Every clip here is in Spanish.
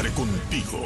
siempre contigo.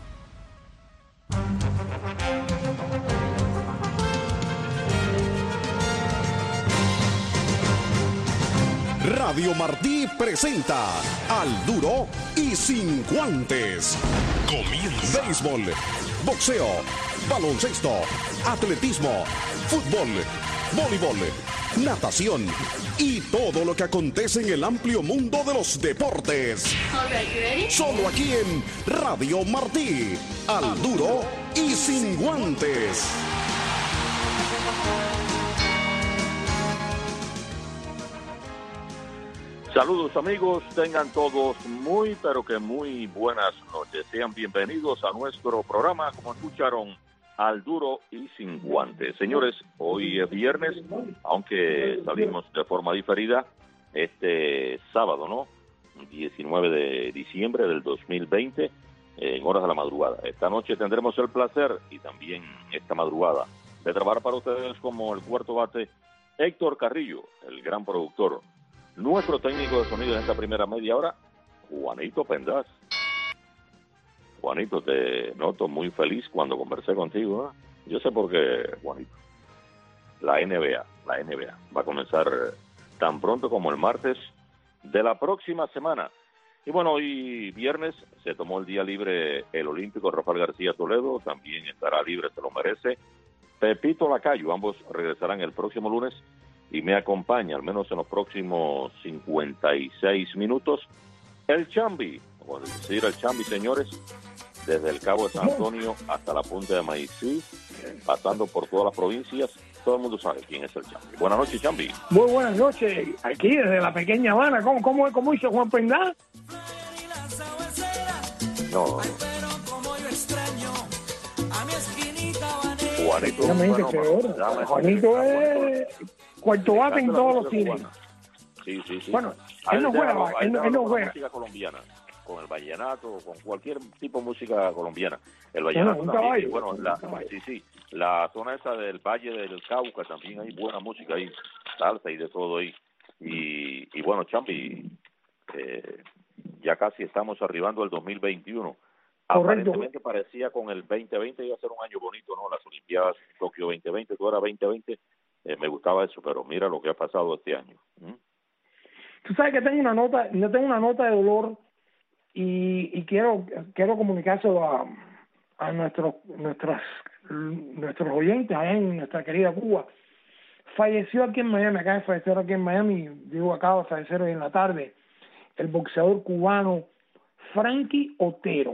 Radio Martí presenta Al Duro y Sin Guantes. Comienza. Béisbol, boxeo, baloncesto, atletismo, fútbol, voleibol, natación y todo lo que acontece en el amplio mundo de los deportes. Solo aquí en Radio Martí. Al Duro y Sin Guantes. Saludos amigos, tengan todos muy pero que muy buenas noches. Sean bienvenidos a nuestro programa, como escucharon, Al Duro y Sin Guantes. Señores, hoy es viernes, aunque salimos de forma diferida este sábado, ¿no? 19 de diciembre del 2020, en horas de la madrugada. Esta noche tendremos el placer, y también esta madrugada, de trabajar para ustedes como el cuarto bate Héctor Carrillo, el gran productor. Nuestro técnico de sonido en esta primera media hora, Juanito Pendaz. Juanito, te noto muy feliz cuando conversé contigo, ¿eh? Yo sé por qué, Juanito. La NBA va a comenzar tan pronto como el martes de la próxima semana. Y bueno, hoy viernes se tomó el día libre el olímpico Rafael García Toledo, también estará libre, se lo merece. Pepito Lacayo, ambos regresarán el próximo lunes y me acompaña, al menos en los próximos 56 minutos, el Chambi, o decir el Chambi, señores, desde el Cabo de San Antonio hasta la punta de Maicí, pasando por todas las provincias. Todo el mundo sabe quién es el Chambi. Buenas noches, Chambi. Muy buenas noches, aquí desde la pequeña Habana. ¿Cómo hizo Juan Pendaz? No. Juanito, Juanito es cuarto bate en todos los cines. Sí. Bueno, él no juega. Música colombiana, con el vallenato, con cualquier tipo de música colombiana. El vallenato también, bueno, la zona esa del Valle del Cauca también hay buena música ahí, salsa y de todo ahí. Y bueno, Chambi, ya casi estamos arribando al 2021. Correcto. Aparentemente parecía con el 2020 iba a ser un año bonito, ¿no? Las Olimpiadas Tokio 2020, todo era 2020. Me gustaba eso, pero mira lo que ha pasado este año. Tú sabes que tengo una nota de dolor y quiero comunicárselo a nuestros oyentes allá en nuestra querida Cuba. Falleció aquí en Miami, acaba de fallecer aquí en Miami, acaba de fallecer hoy en la tarde, el boxeador cubano Frankie Otero.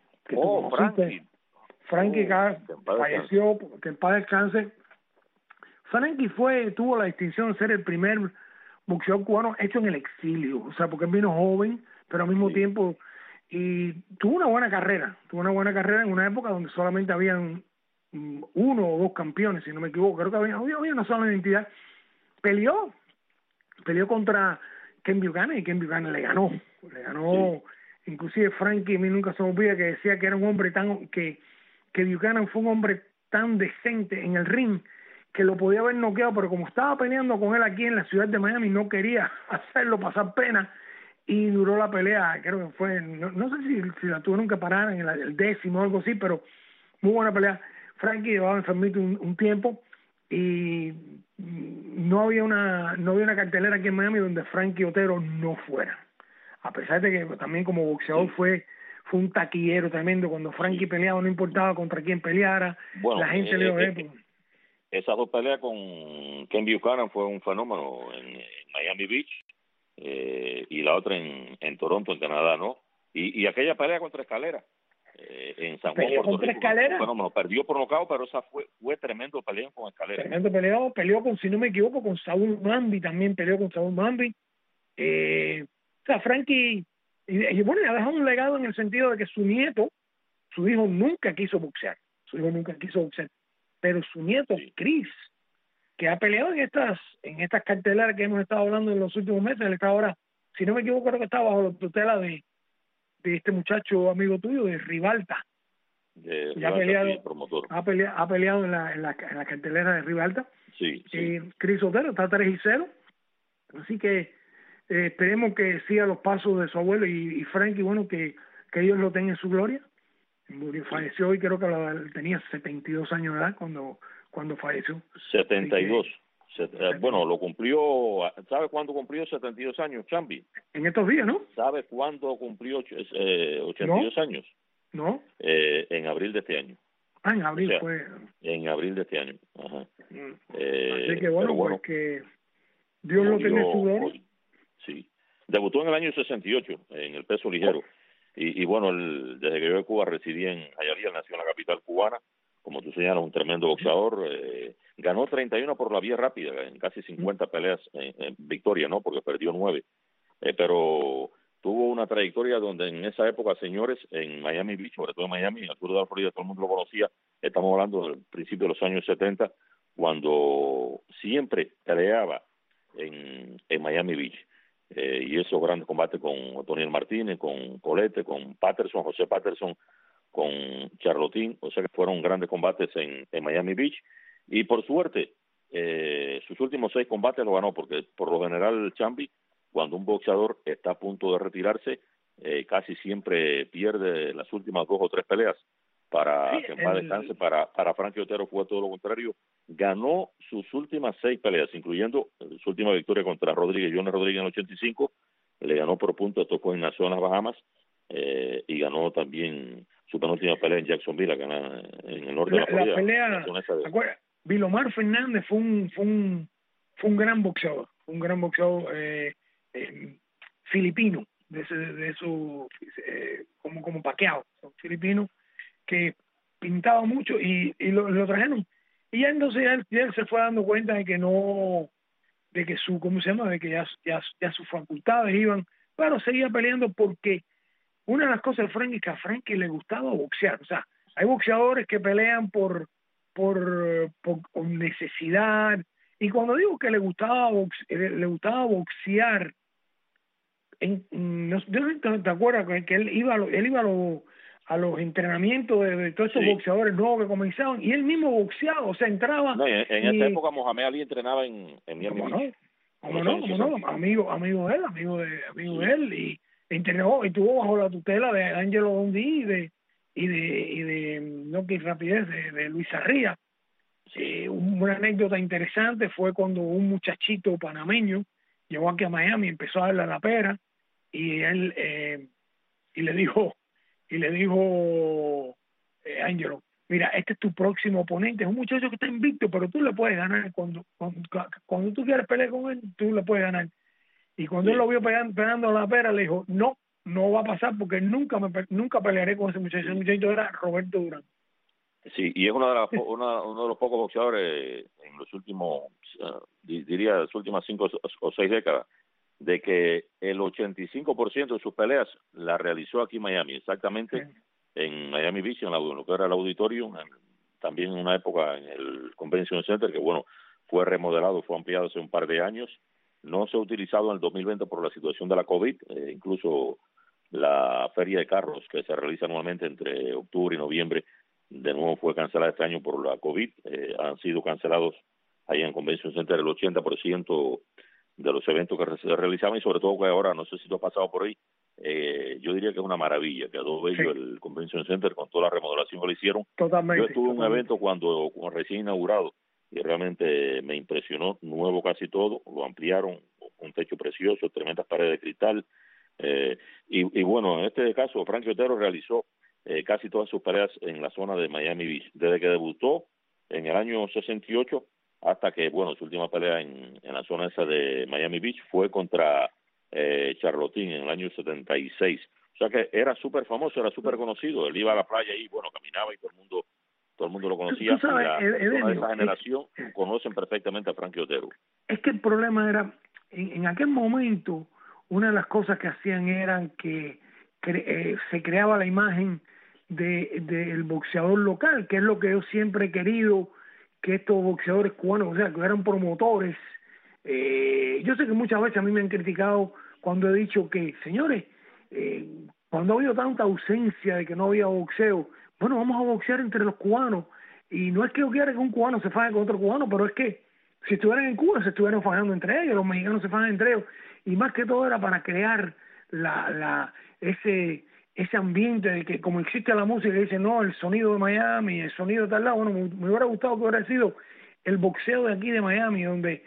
Frankie falleció, que en paz descanse. Frankie tuvo la distinción de ser el primer boxeador cubano hecho en el exilio, o sea, porque él vino joven, pero al mismo tiempo, y tuvo una buena carrera en una época donde solamente habían uno o dos campeones, si no me equivoco, creo que había una sola identidad. Peleó contra Ken Buchanan y Ken Buchanan le ganó. Sí. Inclusive Frankie, a mí nunca se me olvida que decía que era un hombre que Buchanan fue un hombre tan decente en el ring que lo podía haber noqueado, pero como estaba peleando con él aquí en la ciudad de Miami, no quería hacerlo pasar pena y duró la pelea, creo que fue, no sé si la tuvieron que parar en el 10º o algo así, pero muy buena pelea. Frankie llevaba enfermito un tiempo y no había una cartelera aquí en Miami donde Frankie Otero no fuera. A pesar de que también como boxeador fue un taquillero tremendo. Cuando Frankie peleaba no importaba contra quién peleara, bueno, la gente le iba a ver. Esas dos peleas con Ken Buchanan fue un fenómeno en Miami Beach y la otra en Toronto, en Canadá, ¿no? Y aquella pelea contra Escalera en San Juan, Puerto Rico, fue un fenómeno. Perdió por nocaut, pero esa fue tremendo pelea con Escalera. Tremendo peleó con, si no me equivoco, con Saúl Mambi, también peleó con Saúl Mambi. O sea, Frankie, y bueno, ha dejado un legado en el sentido de que su hijo nunca quiso boxear, pero su nieto, Chris, que ha peleado en estas carteleras que hemos estado hablando en los últimos meses, él está ahora, si no me equivoco, creo que está bajo la tutela de este muchacho amigo tuyo, de Rivalta. Ya ha peleado en la cartelera de Rivalta. Sí. Chris Otero está 3-0, así que esperemos que siga los pasos de su abuelo y Frankie, bueno, que que Dios lo tenga en su gloria. Murió, falleció y creo que tenía 72 años de edad cuando falleció. 72. Bueno, lo cumplió, ¿sabe cuándo cumplió 72 años, Chambi? En estos días, ¿no? ¿Sabe cuándo cumplió 82 años? No. En abril de este año. En abril, o sea, fue. En abril de este año. Ajá. Así que bueno, pues que Dios lo tenga en su gloria. Sí. Debutó en el año 68 en el peso ligero. Y bueno, desde que yo de Cuba residí en Hialeah, nació en la capital cubana. Como tú señalas, un tremendo boxeador. Ganó 31 por la vía rápida, en casi 50 peleas en victoria, ¿no? Porque perdió 9. Pero tuvo una trayectoria donde en esa época, señores, en Miami Beach, sobre todo en Miami, en el sur de la Florida, todo el mundo lo conocía. Estamos hablando del principio de los años 70, cuando siempre peleaba en Miami Beach. Y esos grandes combates con Otoniel Martínez, con Colette, con Patterson, José Patterson, con Charlotín, o sea que fueron grandes combates en Miami Beach. Y por suerte, sus últimos 6 combates lo ganó, porque por lo general, Chambi, cuando un boxeador está a punto de retirarse, casi siempre pierde las últimas 2 o 3 peleas para que en paz descanse. Para Frankie Otero fue todo lo contrario. Ganó sus últimas 6 peleas, incluyendo su última victoria contra Johnny Rodríguez en el 85. Le ganó por puntos, esto fue en las Bahamas, y ganó también su penúltima pelea en Jacksonville, acá en el norte de la Florida. La pelea, Vilomar Fernández fue un gran boxeador, filipino, de eso como Pacquiao, filipino, que pintaba mucho y lo trajeron. Y ya entonces él se fue dando cuenta de que no, de que su, ¿cómo se llama? De que ya sus facultades iban, pero seguía peleando porque una de las cosas de Frankie es que a Frankie le gustaba boxear. O sea, hay boxeadores que pelean por necesidad. Y cuando digo que le gustaba boxear, no sé si te acuerdas que él iba a los entrenamientos de todos esos boxeadores nuevos que comenzaban, y él mismo boxeaba, o sea, entraba. No, en esa época Mohamed Ali entrenaba en Miami Beach. ¿Cómo no? Amigo de él, y entrenó y estuvo bajo la tutela de Angelo Dundee y de no que rapidez de Luis Arría. Una anécdota interesante fue cuando un muchachito panameño llegó aquí a Miami, empezó a darle a la pera, y él y le dijo Angelo, mira, este es tu próximo oponente, es un muchacho que está invicto, pero tú le puedes ganar cuando tú quieres pelear con él, tú le puedes ganar. Y cuando él lo vio pegando a la pera, le dijo, no va a pasar porque nunca pelearé con ese muchacho. Ese muchacho era Roberto Durán. Sí, y es uno de los pocos boxeadores en los últimos, diría, las últimas 5 o 6 décadas, de que el 85% de sus peleas la realizó aquí en Miami, exactamente en Miami Beach, en lo que era el auditorio, también en una época en el Convention Center, que bueno, fue remodelado, fue ampliado hace un par de años. No se ha utilizado en el 2020 por la situación de la COVID, incluso la feria de carros que se realiza anualmente entre octubre y noviembre, de nuevo fue cancelada este año por la COVID. Han sido cancelados ahí en Convention Center el 80% de los eventos que se realizaban, y sobre todo que ahora, no sé si tú has pasado por ahí, yo diría que es una maravilla, quedó bello el Convention Center con toda la remodelación que le hicieron. Totalmente. Yo estuve en un evento cuando recién inaugurado y realmente me impresionó, nuevo casi todo, lo ampliaron, un techo precioso, tremendas paredes de cristal, y bueno, en este caso Frankie Otero realizó casi todas sus peleas en la zona de Miami Beach, desde que debutó en el año 68 hasta que, bueno, su última pelea en la zona esa de Miami Beach fue contra Charlotín en el año 76. O sea que era súper famoso, era súper conocido. Él iba a la playa y, bueno, caminaba y todo el mundo lo conocía. ¿Tú sabes, de esa generación conocen perfectamente a Frankie Otero. Es que el problema era, en aquel momento, una de las cosas que hacían eran que se creaba la imagen del boxeador local, que es lo que yo siempre he querido, que estos boxeadores cubanos, o sea, que eran promotores. Yo sé que muchas veces a mí me han criticado cuando he dicho que, señores, cuando ha habido tanta ausencia de que no había boxeo, bueno, vamos a boxear entre los cubanos. Y no es que yo quiera que un cubano se faje con otro cubano, pero es que si estuvieran en Cuba se estuvieran fajando entre ellos, los mexicanos se fajan entre ellos. Y más que todo era para crear ese ese ambiente de que como existe la música que dice no, el sonido de Miami, el sonido de tal lado, bueno, me hubiera gustado que hubiera sido el boxeo de aquí de Miami, donde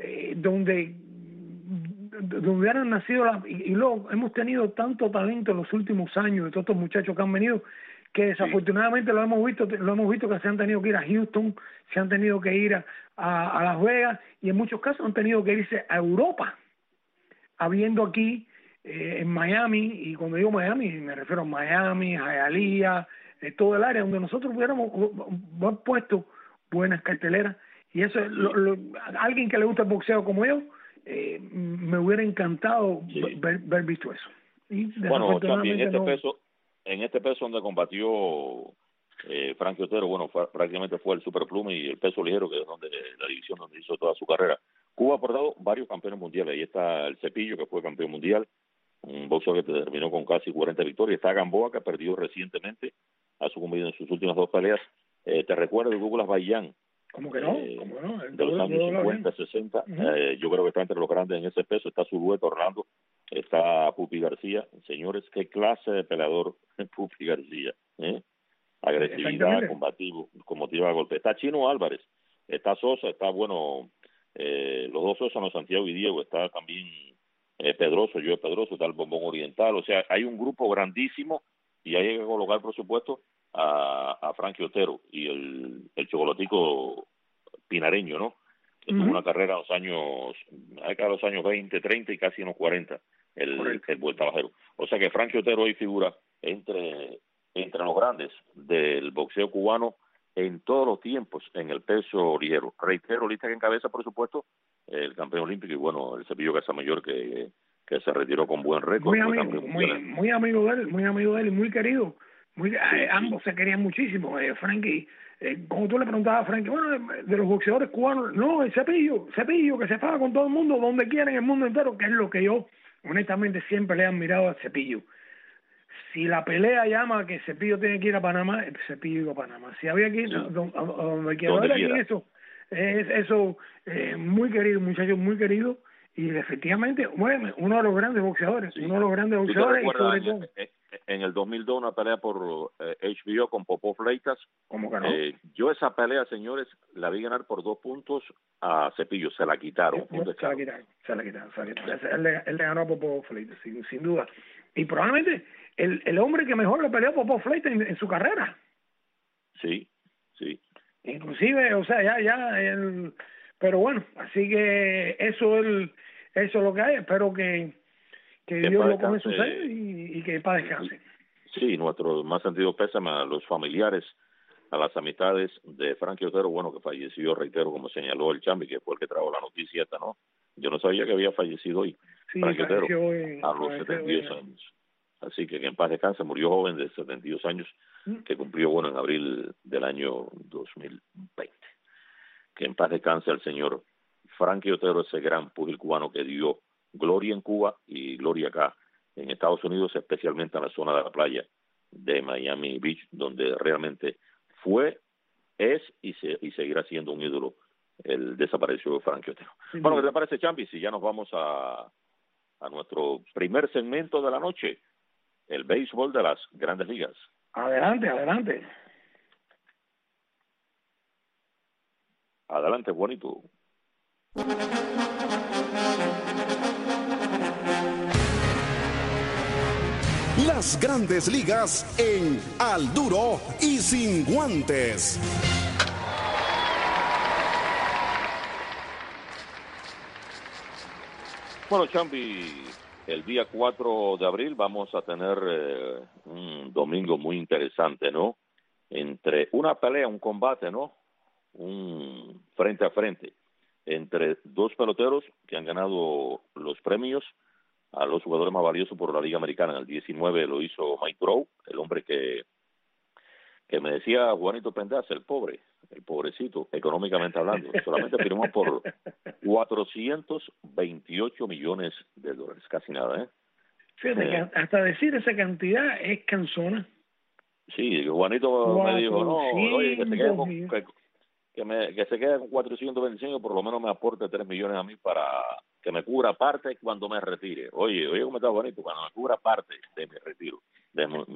hubieran nacido y luego hemos tenido tanto talento en los últimos años de todos estos muchachos que han venido, que desafortunadamente lo hemos visto que se han tenido que ir a Houston, se han tenido que ir a Las Vegas, y en muchos casos han tenido que irse a Europa, habiendo aquí en Miami, y cuando digo Miami me refiero a Miami, Hialeah, todo el área donde nosotros hubiéramos puesto buenas carteleras, y eso alguien que le gusta el boxeo como yo, me hubiera encantado ver visto eso. Y bueno, también en este peso donde combatió Frankie Otero, bueno, prácticamente fue el superpluma y el peso ligero, que es la división donde hizo toda su carrera. Cuba ha aportado varios campeones mundiales. Ahí está el Cepillo, que fue campeón mundial, un boxeo que terminó con casi 40 victorias. Está Gamboa, que perdió recientemente, ha sucumbido en sus últimas 2 peleas. Te recuerdo de Douglas Baillán. ¿Cómo que no? ¿Cómo no? De los años 50, 60. Yo creo que está entre los grandes en ese peso. Está Zulueta Orlando, está Pupi García. Señores, qué clase de peleador Pupi García. Agresividad, combativa a golpe. Está Chino Álvarez, está Sosa, está los dos Sosa, no, Santiago y Diego. Está también Pedroso, Joe Pedroso, está el Bombón Oriental. O sea, hay un grupo grandísimo, y hay que colocar, por supuesto, a Frankie Otero y el chocolatico pinareño, ¿no? Que tuvo una carrera a los años 20, 30 y casi en los 40, el vuelta bajero. O sea que Frankie Otero hoy figura entre los grandes del boxeo cubano en todos los tiempos en el peso ligero. Reitero, lista que encabeza, por supuesto, el campeón olímpico y bueno, el Cepillo Casamayor, que se retiró con buen récord. Muy amigo de él y muy querido. Ambos se querían muchísimo. Frankie, como tú le preguntabas a Frankie, bueno, de los boxeadores cubanos, no, el Cepillo que se paga con todo el mundo, donde quiera en el mundo entero, que es lo que yo honestamente siempre le he admirado al Cepillo. Si la pelea llama que Cepillo tiene que ir a Panamá, el Cepillo iba a Panamá. Si había que ir a donde quiera. Eso, muy querido, muchacho muy querido, y efectivamente, bueno, uno de los grandes boxeadores, y sobre todo en el 2002 una pelea por HBO con Popov Fleitas. ¿Cómo que no? Yo esa pelea, señores, la vi ganar por 2 puntos a Cepillo. Se la quitaron. Se la quitaron. Él le ganó a Popov Fleitas, sin duda. Y probablemente el hombre que mejor le peleó a Popov Fleitas en su carrera. Sí. Inclusive, o sea, pero bueno, así que eso es lo que hay. Espero que Dios lo come su ser y que para descanse. Sí, nuestro más sentido pésame a los familiares, a las amistades de Frankie Otero, bueno, que falleció, reitero, como señaló el Chambi, que fue el que trajo la noticia esta, ¿no? Yo no sabía que había fallecido hoy, Frankie Otero, a los 72 años. Así que en paz descanse, murió joven de 72 años, que cumplió, bueno, en abril del año 2020. Que en paz descanse al señor Frankie Otero, ese gran pugil cubano que dio gloria en Cuba y gloria acá en Estados Unidos, especialmente en la zona de la playa de Miami Beach, donde realmente es y seguirá siendo un ídolo el desaparecido Frankie Otero. Bueno, ¿qué te parece, Champi? Si ya nos vamos a nuestro primer segmento de la noche, el béisbol de las Grandes Ligas. Adelante. Adelante, Juanito. Las Grandes Ligas en Al Duro y Sin Guantes. Bueno, Chambi, el día 4 de abril vamos a tener un domingo muy interesante, ¿no? Entre una pelea, un combate, ¿no? Un frente a frente entre 2 peloteros que han ganado los premios a los jugadores más valiosos por la Liga Americana. En el 19 lo hizo Mike Trout, el hombre que me decía Juanito Pendas, el pobrecito, económicamente hablando, solamente firmó por $428 millones, casi nada, ¿eh? Fíjate que hasta decir esa cantidad es cansona. Sí, Juanito me dijo, no, oye, que se quede con 425, por lo menos me aporte 3 millones a mí para que me cubra parte cuando me retire. Oye, ¿cómo está Juanito? Cuando me cubra parte de mi retiro, de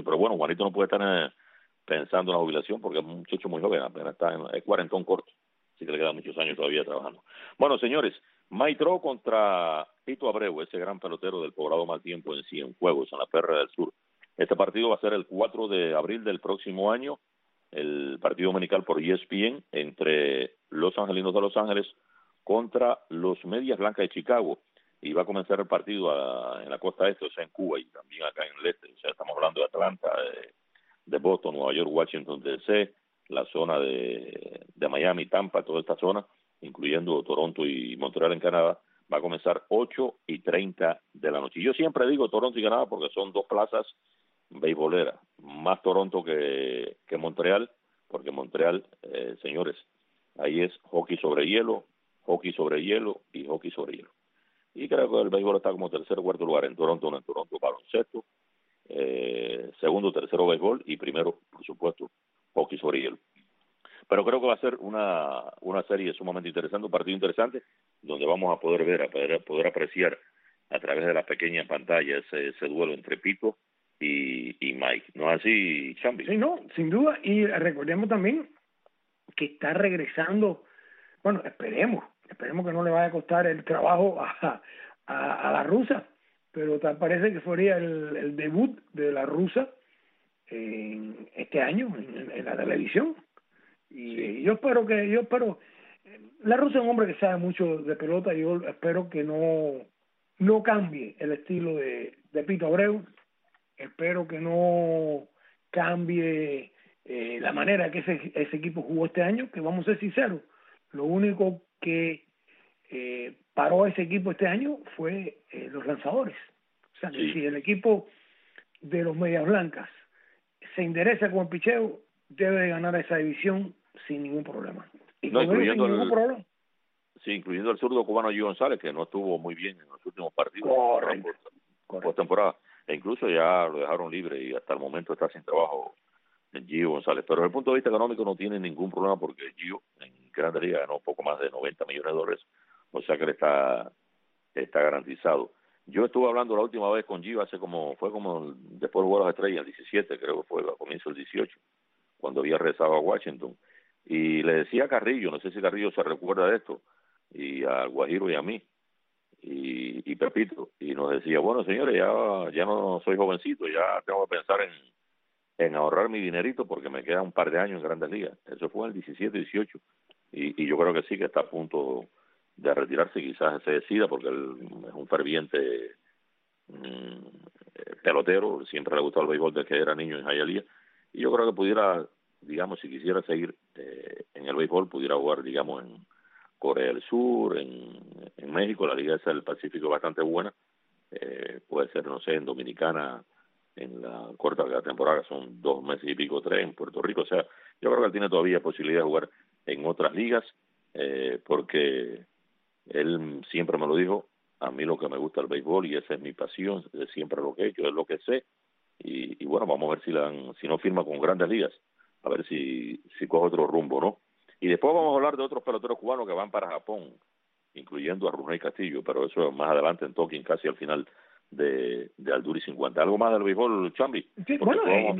pero bueno, Juanito no puede estar pensando en la jubilación porque es un muchacho muy joven, apenas es cuarentón corto, así que le quedan muchos años todavía trabajando. Bueno, señores, Maitro contra Pito Abreu, ese gran pelotero del Colorado Mal Tiempo en Cienfuegos, en la Perla del Sur. Este partido va a ser el 4 de abril del próximo año, el partido dominical por ESPN entre los Angelinos de Los Ángeles contra los Medias Blancas de Chicago, y va a comenzar el partido en la costa este, o sea, en Cuba, y también acá en el este, o sea, estamos hablando de Atlanta, de Boston, Nueva York, Washington D.C., la zona de Miami, Tampa, toda esta zona, incluyendo Toronto y Montreal en Canadá, va a comenzar 8:30 de la noche. Y yo siempre digo Toronto y Canadá porque son dos plazas beisboleras, más Toronto que Montreal, porque Montreal, señores, ahí es hockey sobre hielo y hockey sobre hielo. Y creo que el béisbol está como tercer o cuarto lugar. En Toronto baloncesto, segundo, tercero béisbol y primero, por supuesto, hockey sobre hielo. Pero creo que va a ser una serie sumamente interesante, un partido interesante, donde vamos a poder ver, a poder apreciar a través de la pequeña pantalla ese duelo entre Pito y Mike. ¿No es así, Chambi? Sí, no, sin duda. Y recordemos también que está regresando, bueno, esperemos que no le vaya a costar el trabajo a la rusa, pero tal parece que sería el debut de la rusa este año en la televisión. Y yo espero, la rusa es un hombre que sabe mucho de pelota, y yo espero que no cambie el estilo de Pito Abreu, espero que no cambie la manera que ese equipo jugó este año, que vamos a ser sinceros, lo único que paró a ese equipo este año fue los lanzadores. O sea, que si el equipo de los Medias Blancas se endereza con el picheo, debe de ganar esa división sin ningún problema. Y no, incluyendo sin ningún problema. Sí, incluyendo el zurdo cubano Gio González, que no estuvo muy bien en los últimos partidos. Correcto. Temporada. E incluso ya lo dejaron libre y hasta el momento está sin trabajo Gio González. Pero desde el punto de vista económico no tiene ningún problema porque Gio en Grandes Ligas ganó poco más de $90 millones, o sea que le está garantizado. Yo estuve hablando la última vez con Gio fue como después de Juegos de Estrellas, el 17, creo que fue, a comienzo del 18, cuando había regresado a Washington. Y le decía a Carrillo, no sé si Carrillo se recuerda de esto, y a Guajiro y a mí, y Pepito, y nos decía, bueno, señores, ya no soy jovencito, ya tengo que pensar en ahorrar mi dinerito porque me queda un par de años en Grandes Ligas. Eso fue en el 17, 18, y yo creo que sí, que está a punto de retirarse, quizás se decida, porque él es un ferviente pelotero, siempre le ha gustado el béisbol desde que era niño en Hialeah, y yo creo que pudiera, digamos, si quisiera seguir en el béisbol, pudiera jugar, digamos, en Corea del Sur, en México, la Liga esa del Pacífico es bastante buena, puede ser, no sé, en Dominicana, en la corta de la temporada, son 2 meses y pico, 3, en Puerto Rico, o sea, yo creo que él tiene todavía posibilidad de jugar en otras ligas, porque él siempre me lo dijo, a mí lo que me gusta el béisbol y esa es mi pasión, es siempre lo que he hecho, es lo que sé, y bueno, vamos a ver si no firma con Grandes Ligas, a ver si coge otro rumbo, ¿no? Y después vamos a hablar de otros peloteros cubanos que van para Japón, incluyendo a Runei Castillo, pero eso más adelante en Talking, casi al final de Alduri 50. ¿Algo más del béisbol, Chambi? Sí, bueno,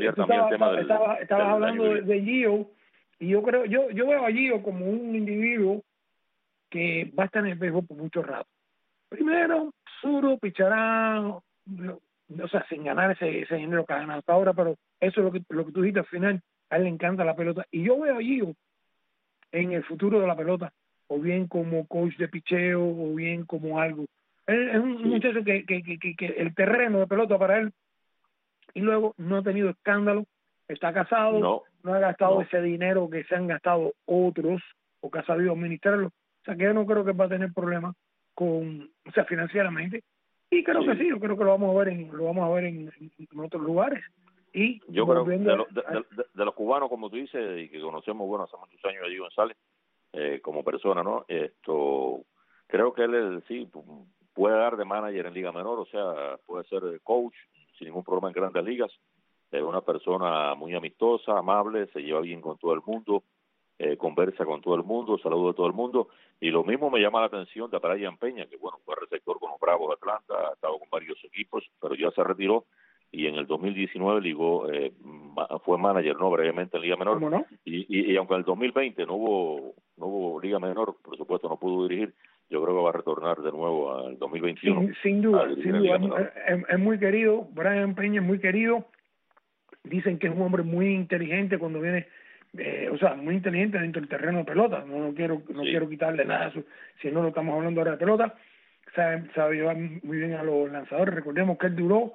estabas hablando de Gio, y yo veo a Gio como un individuo que va a estar en el béisbol por mucho rato. Primero, Suro pichará, o sea, sin ganar ese dinero que ha ganado hasta ahora, pero eso es lo que tú dijiste al final, a él le encanta la pelota, y yo veo a Gio en el futuro de la pelota, o bien como coach de picheo, o bien como algo. Él es un muchacho que el terreno de pelota para él, y luego no ha tenido escándalo, está casado, no ha gastado ese dinero que se han gastado otros, o que ha sabido administrarlo, o sea que yo no creo que va a tener problemas financieramente, y creo que sí, yo creo que lo vamos a ver en otros lugares. Y yo creo de los cubanos, como tú dices, y que conocemos, bueno, hace muchos años a Gio González como persona, ¿no? Creo que él sí puede dar de manager en Liga Menor, o sea, puede ser coach sin ningún problema en Grandes Ligas. Es una persona muy amistosa, amable, se lleva bien con todo el mundo, conversa con todo el mundo, saluda a todo el mundo, y lo mismo me llama la atención de Brian Peña, que bueno, fue receptor con los Bravos de Atlanta, ha estado con varios equipos, pero ya se retiró, y en el 2019 fue manager, no, brevemente en Liga Menor. ¿Cómo no? Y aunque en el 2020 no hubo Liga Menor, por supuesto no pudo dirigir, yo creo que va a retornar de nuevo al 2021. Sin duda. Es muy querido, Brian Peña es muy querido. Dicen que es un hombre muy inteligente cuando viene, muy inteligente dentro del terreno de pelota. No quiero quitarle nada, si no estamos hablando ahora de pelota. Sabe llevar muy bien a los lanzadores. Recordemos que él duró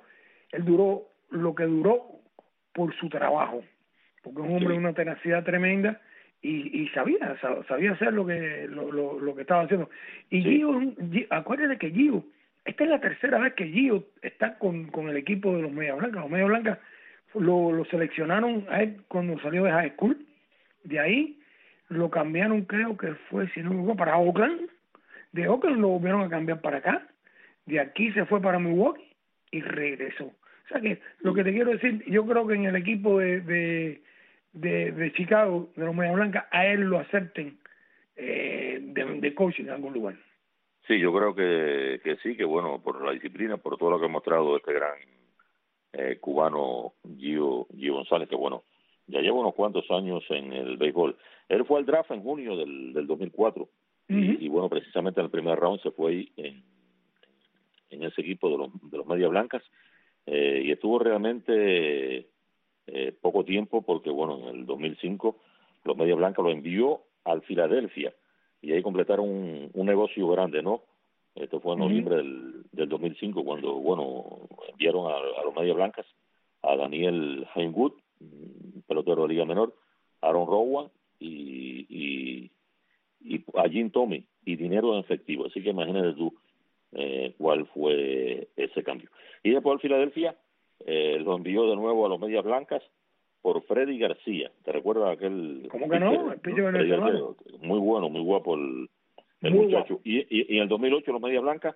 lo que duró por su trabajo, porque es un hombre de una tenacidad tremenda y sabía hacer lo que estaba haciendo. Y Gio, acuérdate que Gio, esta es la tercera vez que Gio está con el equipo de los Medias Blancas. Los Medias Blancas lo seleccionaron a él cuando salió de high school. De ahí lo cambiaron, creo que fue, si no me equivoco, para Oakland. De Oakland lo volvieron a cambiar para acá. De aquí se fue para Milwaukee y regresó. O sea que lo que te quiero decir, yo creo que en el equipo de Chicago, de los Medias Blancas, a él lo acepten de coaching en algún lugar. Sí, yo creo que sí, que bueno, por la disciplina, por todo lo que ha mostrado este gran cubano Gio González, que bueno, ya lleva unos cuantos años en el béisbol. Él fue al draft en junio del 2004 y bueno, precisamente en el primer round se fue en ese equipo de los Medias Blancas y estuvo realmente poco tiempo porque bueno, en el 2005 los Medias Blancas lo envió al Filadelfia y ahí completaron un negocio grande, ¿no? Esto fue en noviembre del 2005 cuando, bueno, enviaron a los Medias Blancas a Daniel Heinwood, pelotero de Liga Menor, Aaron Rowan y a Jim Thome y dinero en efectivo. Así que imagínate tú cuál fue ese cambio. Y después al Filadelfia lo envió de nuevo a los Medias Blancas por Freddy García. ¿Te recuerdas aquel? ¿Cómo que no? El pitcher venezolano. Muy bueno, muy guapo el muchacho. Guapo. Y en el 2008 los Medias Blancas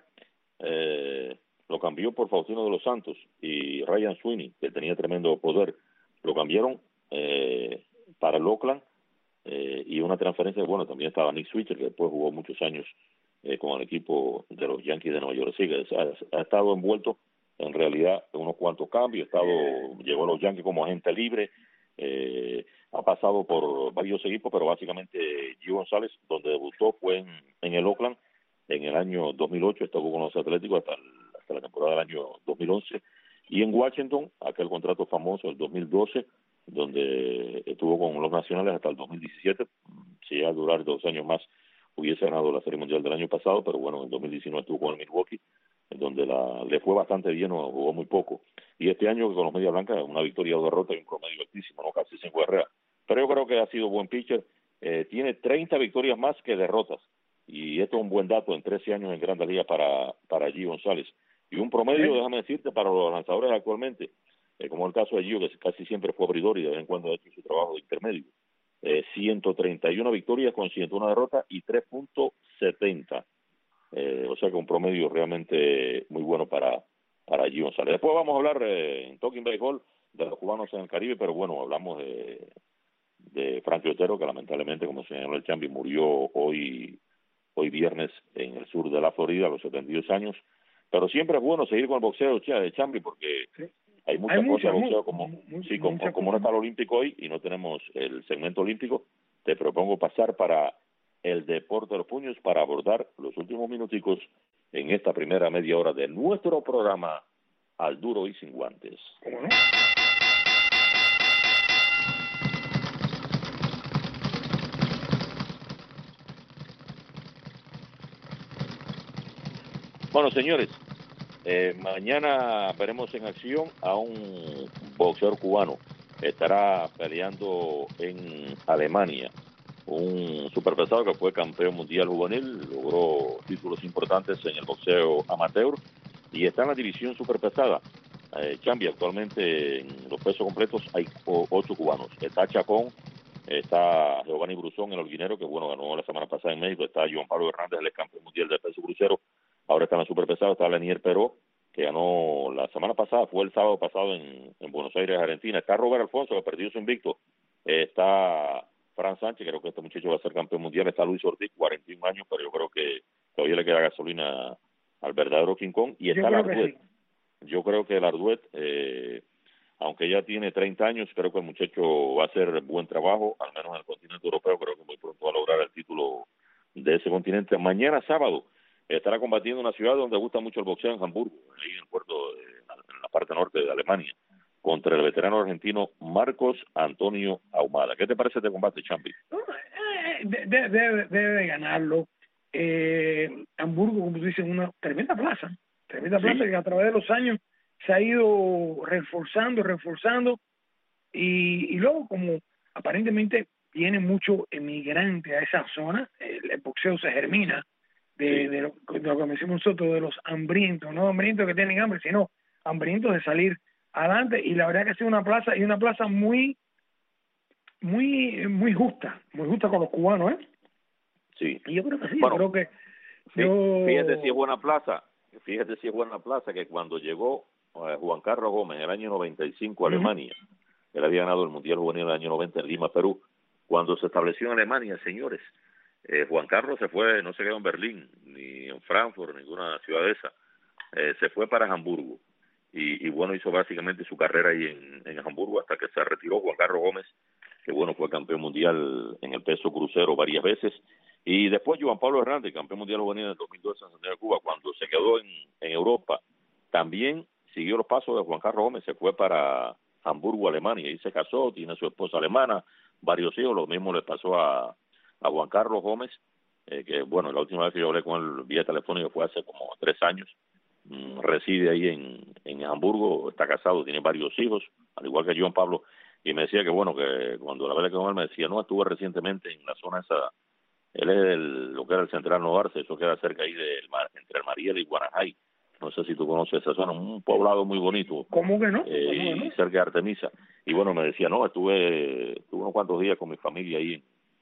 lo cambió por Faustino de los Santos y Ryan Sweeney, que tenía tremendo poder. Lo cambiaron para el Oakland y una transferencia, bueno, también estaba Nick Switzer, que después jugó muchos años con el equipo de los Yankees de Nueva York. Así que ha estado envuelto en realidad en unos cuantos cambios, llegó a los Yankees como agente libre, ha pasado por varios equipos, pero básicamente Gio González, donde debutó fue en el Oakland en el año 2008, estuvo con los Atléticos hasta la temporada del año 2011, y en Washington, aquel contrato famoso, el 2012, donde estuvo con los Nacionales hasta el 2017, si llega a durar 2 años más, hubiese ganado la Serie Mundial del año pasado, pero bueno, en 2019 estuvo con el Milwaukee, en donde le fue bastante bien, o jugó muy poco. Y este año con los Medias Blancas, una victoria o derrota y un promedio altísimo, ¿no? Casi 5 carreras. Pero yo creo que ha sido buen pitcher. Tiene 30 victorias más que derrotas. Y esto es un buen dato en 13 años en Grandes Ligas para Gio González. Y un promedio, déjame decirte, para los lanzadores actualmente, como el caso de Gio, que casi siempre fue abridor y de vez en cuando ha hecho su trabajo de intermedio. 131 victorias con 101 derrotas y 3.70. O sea que un promedio realmente muy bueno para Gio González. Después vamos a hablar en Talking Baseball de los cubanos en el Caribe, pero bueno, hablamos de Frankie Otero, que lamentablemente, como señaló el Chambi, murió hoy viernes en el sur de la Florida a los 72 años. Pero siempre es bueno seguir con el boxeo de Chambi, porque hay muchas cosas de boxeo, como no está el olímpico hoy y no tenemos el segmento olímpico, te propongo pasar para el deporte de los puños para abordar los últimos minuticos en esta primera media hora de nuestro programa Al Duro y Sin Guantes. ¿Cómo no? Bueno, señores, mañana veremos en acción a un boxeador cubano. Estará peleando en Alemania. Un superpesado que fue campeón mundial juvenil, logró títulos importantes en el boxeo amateur y está en la división superpesada. Chambi, actualmente en los pesos completos hay 8 cubanos. Está Chacón, está Giovanni Brusón, el holguinero, que bueno, ganó la semana pasada en México. Está Juan Pablo Hernández, el campeón mundial de peso crucero. Ahora está en la superpesada. Está Lenier Peró, que ganó la semana pasada, fue el sábado pasado en Buenos Aires, Argentina. Está Robert Alfonso, que perdió su invicto. Está Fran Sánchez, creo que este muchacho va a ser campeón mundial. Está Luis Ortiz, 41 años, pero yo creo que todavía le queda gasolina al verdadero King Kong. Y está yo creo que el Arduet, aunque ya tiene 30 años, creo que el muchacho va a hacer buen trabajo, al menos en el continente europeo. Creo que muy pronto va a lograr el título de ese continente. Mañana sábado estará combatiendo en una ciudad donde gusta mucho el boxeo, en Hamburgo, ahí en el puerto, en la parte norte de Alemania, contra el veterano argentino Marcos Antonio Ahumada. ¿Qué te parece este combate, Champi? Debe de ganarlo. Hamburgo, como tú dices, una tremenda plaza que a través de los años se ha ido reforzando y luego, como aparentemente viene mucho emigrante a esa zona, el boxeo se germina de lo que decimos nosotros, de los hambrientos, no hambrientos que tienen hambre, sino hambrientos de salir adelante. Y la verdad que ha sido una plaza muy justa con los cubanos, ¿eh? Sí. Y yo creo que sí, bueno, yo creo que fíjate si es buena plaza que cuando llegó Juan Carlos Gómez en el año 95 a Alemania, él había ganado el Mundial Juvenil en el año 90 en Lima, Perú. Cuando se estableció en Alemania, señores, Juan Carlos se fue, no se quedó en Berlín, ni en Frankfurt, ninguna ciudad de esa, se fue para Hamburgo. Y bueno, hizo básicamente su carrera ahí en Hamburgo hasta que se retiró Juan Carlos Gómez, que bueno, fue campeón mundial en el peso crucero varias veces. Y después Juan Pablo Hernández, campeón mundial juvenil en el 2002 en Santiago de Cuba, cuando se quedó en Europa, también siguió los pasos de Juan Carlos Gómez, se fue para Hamburgo, Alemania, y se casó, tiene su esposa alemana, varios hijos. Lo mismo le pasó a Juan Carlos Gómez, que bueno, la última vez que yo hablé con él vía telefónica fue hace como 3 años. Reside ahí en Hamburgo, está casado, tiene varios hijos, al igual que Juan Pablo, y me decía que bueno, que cuando la vez que con él me decía, no, estuve recientemente en la zona esa, él es lo que era el Central Novarse, eso queda cerca ahí entre el Mariel y Guanajay. No sé si tú conoces esa zona, un poblado muy bonito. ¿Cómo que no? Y cerca de Artemisa. Y bueno, me decía, no, estuve unos cuantos días con mi familia ahí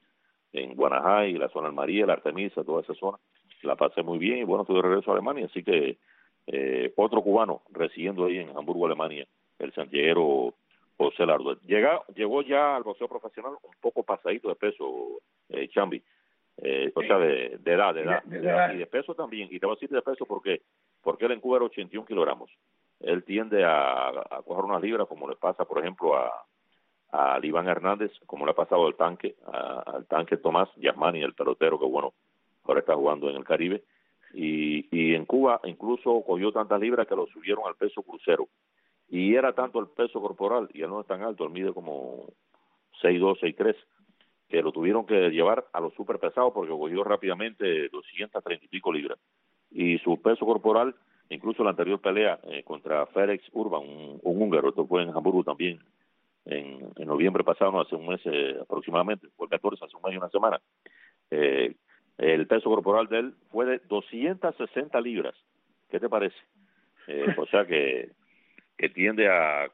en Guanajay, la zona del Mariel, Artemisa, toda esa zona. La pasé muy bien y bueno, estuve de regreso a Alemania, así que otro cubano residiendo ahí en Hamburgo, Alemania, el santiaguero José Lardo. Llegó ya al boxeo profesional un poco pasadito de peso, Chambi, o sea, de edad, y de peso también. Y te voy a decir de peso porque él en Cuba era 81 kilogramos. Él tiende a coger unas libras, como le pasa, por ejemplo, a Iván Hernández, como le ha pasado al tanque Tomás Yasmani, el pelotero que bueno, ahora está jugando en el Caribe. Y en Cuba incluso cogió tantas libras que lo subieron al peso crucero. Y era tanto el peso corporal, y él no es tan alto, él mide como 6'2", 6'3", que lo tuvieron que llevar a los super pesados porque cogió rápidamente 230 y pico libras. Y su peso corporal, incluso la anterior pelea contra Ferenc Urban, un húngaro, esto fue en Hamburgo también, en noviembre pasado, no hace un mes aproximadamente, fue el 14, hace un mes y una semana, el peso corporal de él fue de 260 libras. ¿Qué te parece? O sea que tiende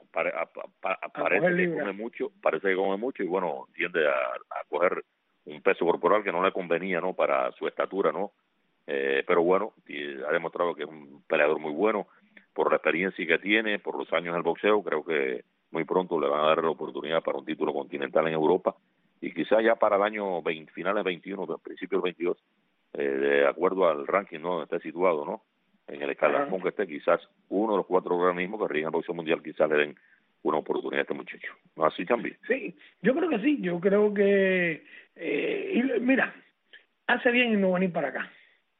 parece que come mucho y bueno, tiende a coger un peso corporal que no le convenía, ¿no?, para su estatura, ¿no? Pero bueno, ha demostrado que es un peleador muy bueno por la experiencia que tiene, por los años del boxeo. Creo que muy pronto le van a dar la oportunidad para un título continental en Europa y quizás ya para el año finales 21, principios 22, de acuerdo al ranking, ¿no?, donde esté situado, ¿no?, en el escalafón que esté, quizás uno de los 4 organismos que rigen el boxeo mundial quizás le den una oportunidad a este muchacho. ¿No así también? Sí, yo creo que sí. Yo creo que mira, hace bien en no venir para acá.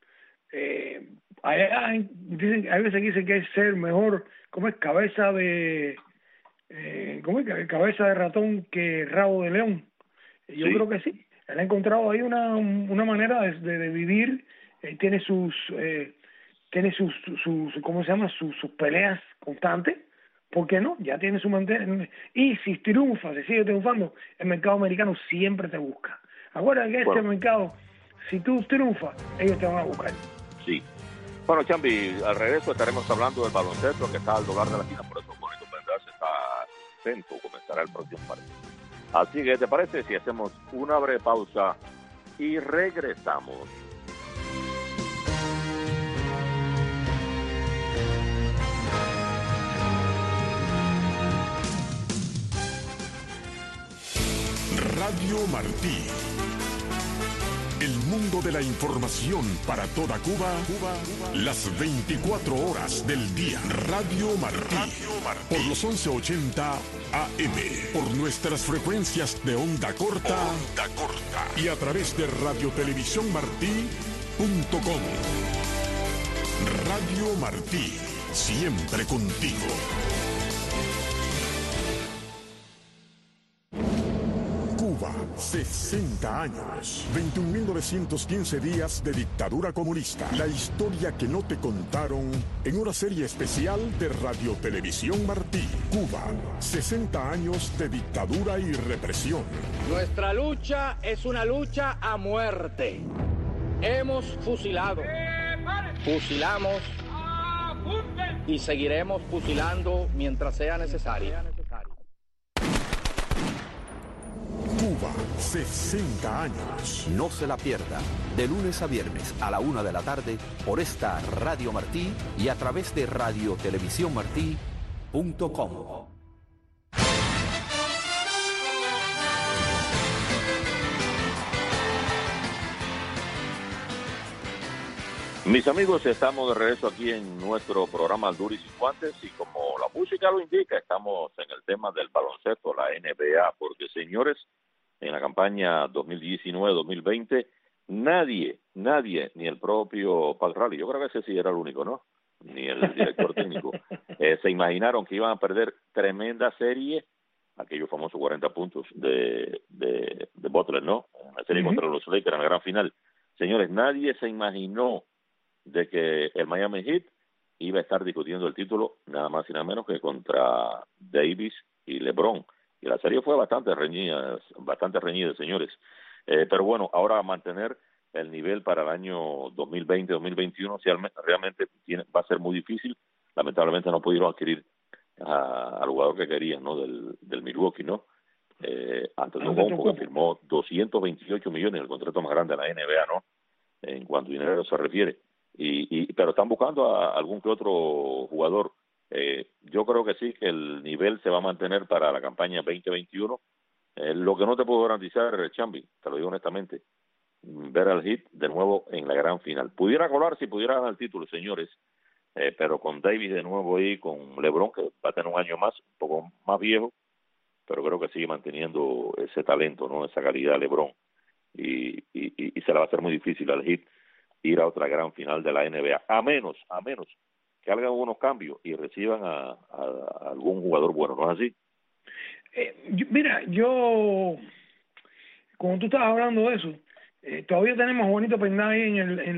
Hay veces que dicen que es ser mejor, como es cabeza de ratón que rabo de león. Yo creo que sí. Él ha encontrado ahí una manera de vivir. Tiene sus ¿cómo se llama? Sus peleas constantes. ¿Por qué no? Ya tiene su manera. Y si triunfa, si sigue triunfando, el mercado americano siempre te busca. Acuérdate que este mercado, si tú triunfas, ellos te van a buscar. Sí. Bueno, Chambi, al regreso estaremos hablando del baloncesto que está al dólar de la esquina, por eso Bonito Pendas está atento, comenzará el próximo martes. Así que, ¿te parece si hacemos una breve pausa y regresamos? Radio Martí. El mundo de la información para toda Cuba, las 24 horas del día. Radio Martí, por los 1180 AM, por nuestras frecuencias de onda corta, y a través de radiotelevisiónmartí.com. Radio Martí, siempre contigo. Cuba, 60 años, 21.915 días de dictadura comunista. La historia que no te contaron en una serie especial de Radio Televisión Martí. Cuba, 60 años de dictadura y represión. Nuestra lucha es una lucha a muerte. Hemos fusilado, fusilamos y seguiremos fusilando mientras sea necesario. Cuba, 60 años. No se la pierda, de lunes a viernes a la 1 de la tarde por esta Radio Martí y a través de radiotelevisiónmartí.com. Mis amigos, estamos de regreso aquí en nuestro programa Al Duro y Sin Guantes, y como la música lo indica, estamos en el tema del baloncesto, la NBA, porque señores, en la campaña 2019-2020, nadie, ni el propio Pat Riley, yo creo que ese sí era el único, ¿no? Ni el director técnico, se imaginaron que iban a perder tremenda serie, aquellos famosos 40 puntos de Butler, ¿no? En la serie contra los Lakers en la gran final. Señores, nadie se imaginó de que el Miami Heat iba a estar discutiendo el título nada más y nada menos que contra Davis y LeBron. Y la serie fue bastante reñida, señores. Pero bueno, ahora mantener el nivel para el año 2020-2021 realmente va a ser muy difícil. Lamentablemente no pudieron adquirir al jugador que querían, ¿no? Del Milwaukee, ¿no? Antetokounmpo, que firmó 228 millones, el contrato más grande de la NBA, ¿no? En cuanto a dinero se refiere. Pero están buscando a algún que otro jugador. Yo creo que sí, que el nivel se va a mantener para la campaña 2021. Lo que no te puedo garantizar, Chambi, te lo digo honestamente, ver al Heat de nuevo en la gran final. Pudiera colar si pudiera ganar el título, señores, pero con Davis de nuevo ahí, con LeBron, que va a tener un año más, un poco más viejo, pero creo que sigue manteniendo ese talento, ¿no? Esa calidad de LeBron. Y se le va a hacer muy difícil al Heat ir a otra gran final de la NBA, a menos que hagan unos cambios y reciban a algún jugador bueno, ¿no es así? Mira, como tú estabas hablando de eso, todavía tenemos a Juanito Perná ahí en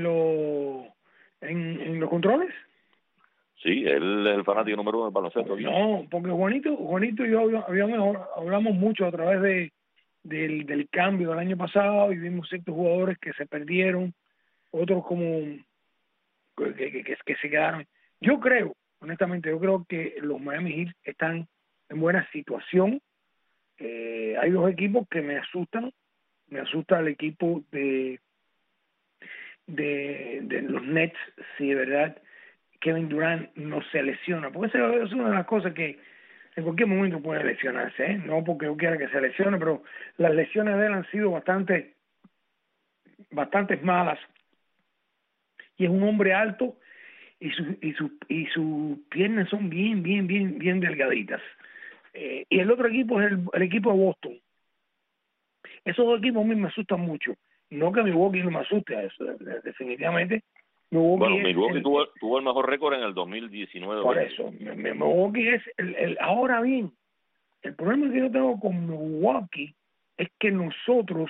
los controles. Sí, él es el fanático número 1 del baloncesto. No, porque Juanito y yo hablamos mucho a través del cambio del año pasado, y vimos ciertos jugadores que se perdieron, otros como que se quedaron. Honestamente, yo creo que los Miami Heat están en buena situación. Hay dos equipos que me asustan. Me asusta el equipo de los Nets, si de verdad Kevin Durant no se lesiona, porque esa es una de las cosas que en cualquier momento puede lesionarse, ¿eh? No porque yo quiera que se lesione, pero las lesiones de él han sido bastantes malas, y es un hombre alto y sus piernas son bien delgaditas. Y el otro equipo es el equipo de Boston. Esos dos equipos a mí me asustan mucho. No que Milwaukee no me asuste, eso, definitivamente. Milwaukee tuvo el mejor récord en el 2019. Por eso, Milwaukee es ahora bien, el problema que yo tengo con Milwaukee es que nosotros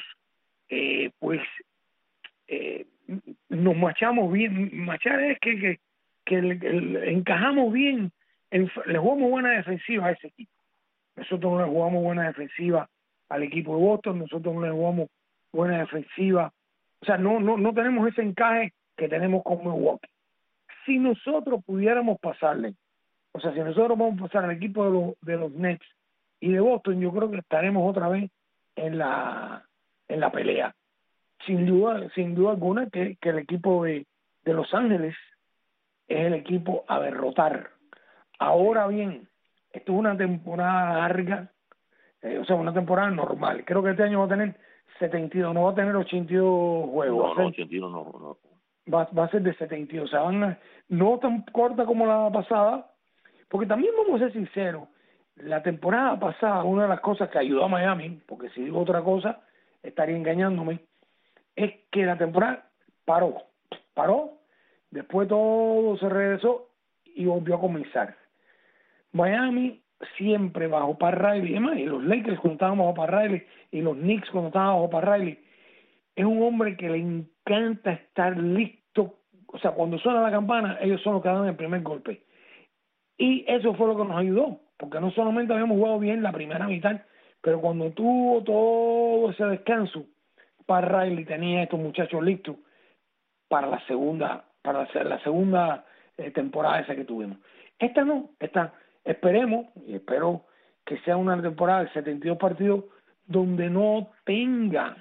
nos machamos bien. Machar es que encajamos bien, le jugamos buena defensiva a ese equipo. Nosotros no le jugamos buena defensiva al equipo de Boston, nosotros no le jugamos buena defensiva, o sea, no tenemos ese encaje que tenemos con Milwaukee. Si nosotros pudiéramos pasarle, o sea, si nosotros vamos a pasar al equipo de los Nets y de Boston, yo creo que estaremos otra vez en la pelea. Sin duda alguna que el equipo de Los Ángeles es el equipo a derrotar. Ahora bien, esto es una temporada larga, o sea, una temporada normal. Creo que este año va a tener 72, no va a tener 82 juegos. No, 81 no. Va a ser de 72, o sea, no tan corta como la pasada, porque también vamos a ser sinceros, la temporada pasada, una de las cosas que ayudó a Miami, porque si digo otra cosa, estaría engañándome, es que la temporada paró, después todo se regresó y volvió a comenzar. Miami siempre bajo Pat Riley, y los Lakers cuando estaban bajo Pat Riley, y los Knicks cuando estaban bajo Pat Riley, es un hombre que le encanta estar listo, o sea, cuando suena la campana, ellos son los que dan el primer golpe. Y eso fue lo que nos ayudó, porque no solamente habíamos jugado bien la primera mitad, pero cuando tuvo todo ese descanso, Pat Riley tenía a estos muchachos listos para la segunda temporada esa que tuvimos. Esta esperemos, y espero que sea una temporada de 72 partidos donde no tenga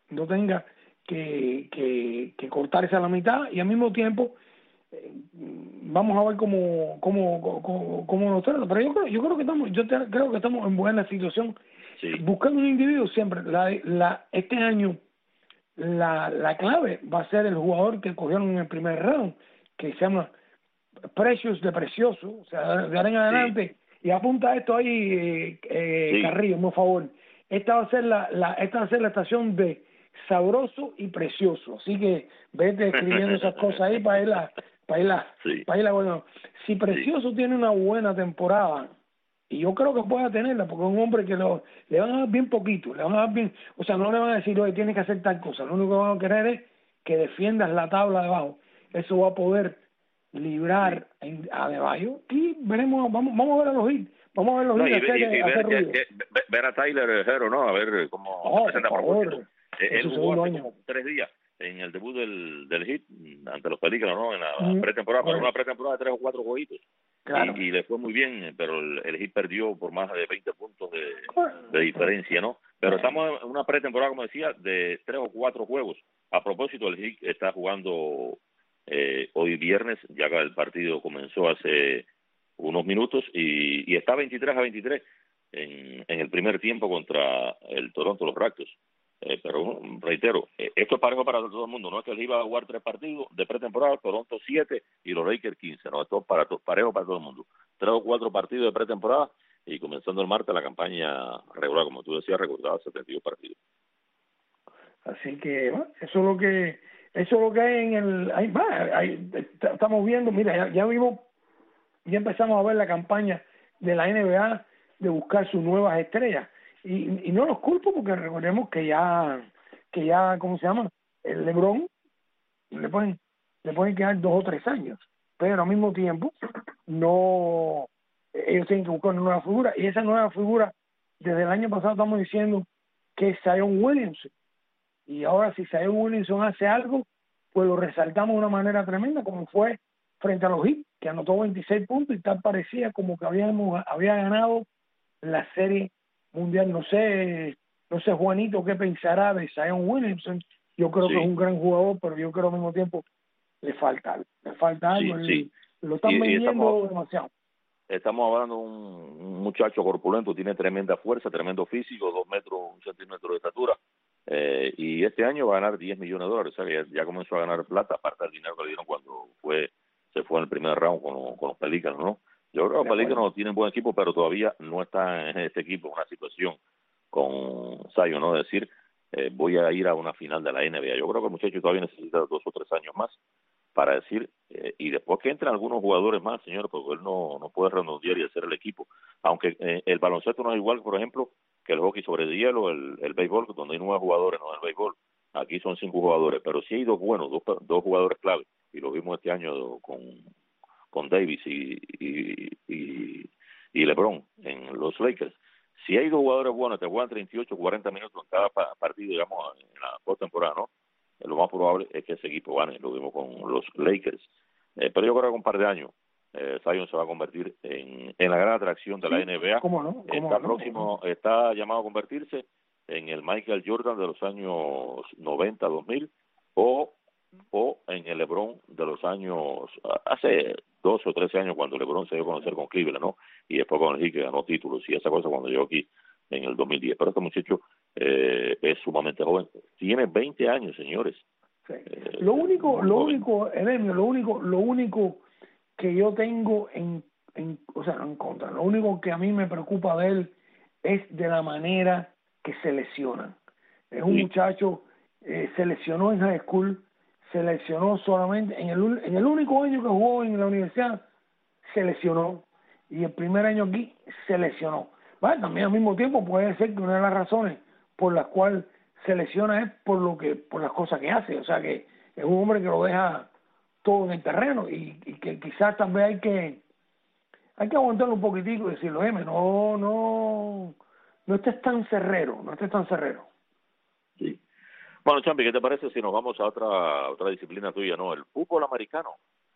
que cortarse a la mitad, y al mismo tiempo vamos a ver cómo nos trata. Pero yo creo que estamos en buena situación. Sí. Buscando un individuo siempre. Este año la clave va a ser el jugador que cogieron en el primer round, que se llama Precious de Precioso, o sea, de ahora en adelante. Sí. Y apunta esto ahí, sí. Carrillo, por favor. Esta va a ser la estación de Sabroso y Precioso. Así que vete escribiendo esas cosas ahí para irla. Bueno, si Precioso tiene una buena temporada, y yo creo que pueda tenerla, porque es un hombre que le van a dar bien poquito, le van a dar bien, o sea, no le van a decir, oye, tienes que hacer tal cosa, lo único que van a querer es que defiendas la tabla de abajo. Eso va a poder librar a De Bayo, y veremos, vamos a ver a los hits. Vamos a ver los hits. Ver a Tyler Herro, ¿no? A ver cómo se presenta por favor. Él jugó hace como 3 días en el debut del Heat ante los Pelícanos, ¿no? En la pretemporada, pero una pretemporada de 3 o 4 jueguitos. Claro. Y le fue muy bien, pero el Heat perdió por más de 20 puntos de diferencia, ¿no? Pero estamos en una pretemporada, como decía, de 3 o 4 juegos. A propósito, el Heat está jugando hoy viernes, ya que el partido comenzó hace unos minutos, y está 23-23 en el primer tiempo contra el Toronto los Raptors. Pero reitero, esto es parejo para todo el mundo, no es que él iba a jugar 3 partidos de pretemporada, Toronto 7 y los Lakers 15, no, esto es parejo para todo el mundo, 3 o 4 partidos de pretemporada y comenzando el martes la campaña regular, como tú decías, recordaba 72 partidos. Así que bueno, eso es lo que hay en el, estamos viendo, mira, ya empezamos a ver la campaña de la NBA de buscar sus nuevas estrellas. Y no los culpo porque recordemos que ya ¿cómo se llama? El LeBron le pueden quedar 2 o 3 años, pero al mismo tiempo ellos tienen que buscar una nueva figura, y esa nueva figura desde el año pasado estamos diciendo que es Zion Williamson, y ahora si Zion Williamson hace algo, pues lo resaltamos de una manera tremenda, como fue frente a los Heat, que anotó 26 puntos y tal parecía como que había ganado la serie mundial. No sé Juanito qué pensará de Zion Williamson. Yo creo que es un gran jugador, pero yo creo al mismo tiempo le falta algo. Sí. Lo están vendiendo demasiado. Estamos hablando de un muchacho corpulento, tiene tremenda fuerza, tremendo físico, 2 metros, 1 centímetro de estatura, y este año va a ganar $10 millones, o sea que ya comenzó a ganar plata, aparte del dinero que le dieron cuando se fue en el primer round con los Pelícanos, ¿no? Yo creo que los Pelícanos tienen buen equipo, pero todavía no está en este equipo en una situación con Zion, ¿no? Es decir, voy a ir a una final de la NBA. Yo creo que el muchacho todavía necesita 2 o 3 años más para decir, y después que entren algunos jugadores más, señor, porque él no puede redondear y hacer el equipo. Aunque el baloncesto no es igual, por ejemplo, que el hockey sobre el hielo, el béisbol, donde hay 9 jugadores, no el béisbol. Aquí son 5 jugadores, pero sí hay 2 buenos, 2 jugadores clave, y lo vimos este año con Davis y LeBron en los Lakers. Si hay 2 jugadores buenos, te juegan 38, 40 minutos en cada partido, digamos, en la postemporada, ¿no? Lo más probable es que ese equipo gane, lo vimos con los Lakers. Pero yo creo que en un par de años Zion se va a convertir en la gran atracción de la NBA. ¿Cómo no? Está llamado a convertirse en el Michael Jordan de los años 90, 2000, o en el LeBron de los años, hace 12 o 13 años, cuando LeBron se dio a conocer con Cleveland, ¿no? Y después con el Heat, que ganó títulos y esa cosa cuando llegó aquí en el 2010. Pero este muchacho es sumamente joven. Tiene 20 años, señores. Sí. Lo único que yo tengo en contra, lo único que a mí me preocupa de él es de la manera que se lesionan. Es un muchacho, se lesionó en high school, se lesionó solamente en el único año que jugó en la universidad, se lesionó, y el primer año aquí se lesionó. Bueno, también al mismo tiempo puede ser que una de las razones por las cuales se lesiona es por las cosas que hace, o sea que es un hombre que lo deja todo en el terreno, y que quizás también hay que aguantarlo un poquitico y decirlo, no estés tan cerrero, Sí. Bueno, Champi, ¿qué te parece si nos vamos a otra disciplina tuya, no? El fútbol americano.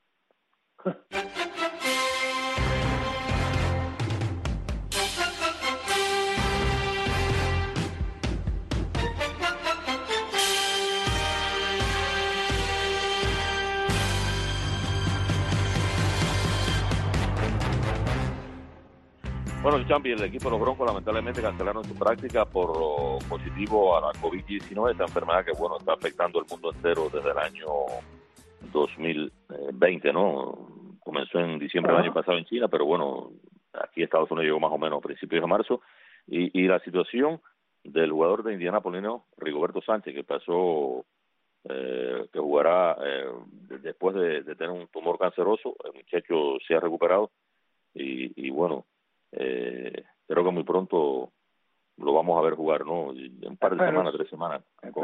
Bueno, Champi, el equipo de los Broncos lamentablemente cancelaron su práctica por lo positivo a la COVID-19, esta enfermedad que, bueno, está afectando al mundo entero desde el año 2020, ¿no? Comenzó en diciembre del año pasado en China, pero bueno, aquí Estados Unidos llegó más o menos a principios de marzo, y la situación del jugador de Indianápolis, ¿no? Rigoberto Sánchez, que pasó, que jugará después de tener un tumor canceroso, el muchacho se ha recuperado, y bueno, creo que muy pronto lo vamos a ver jugar, ¿no? En un par de semanas, 3 semanas.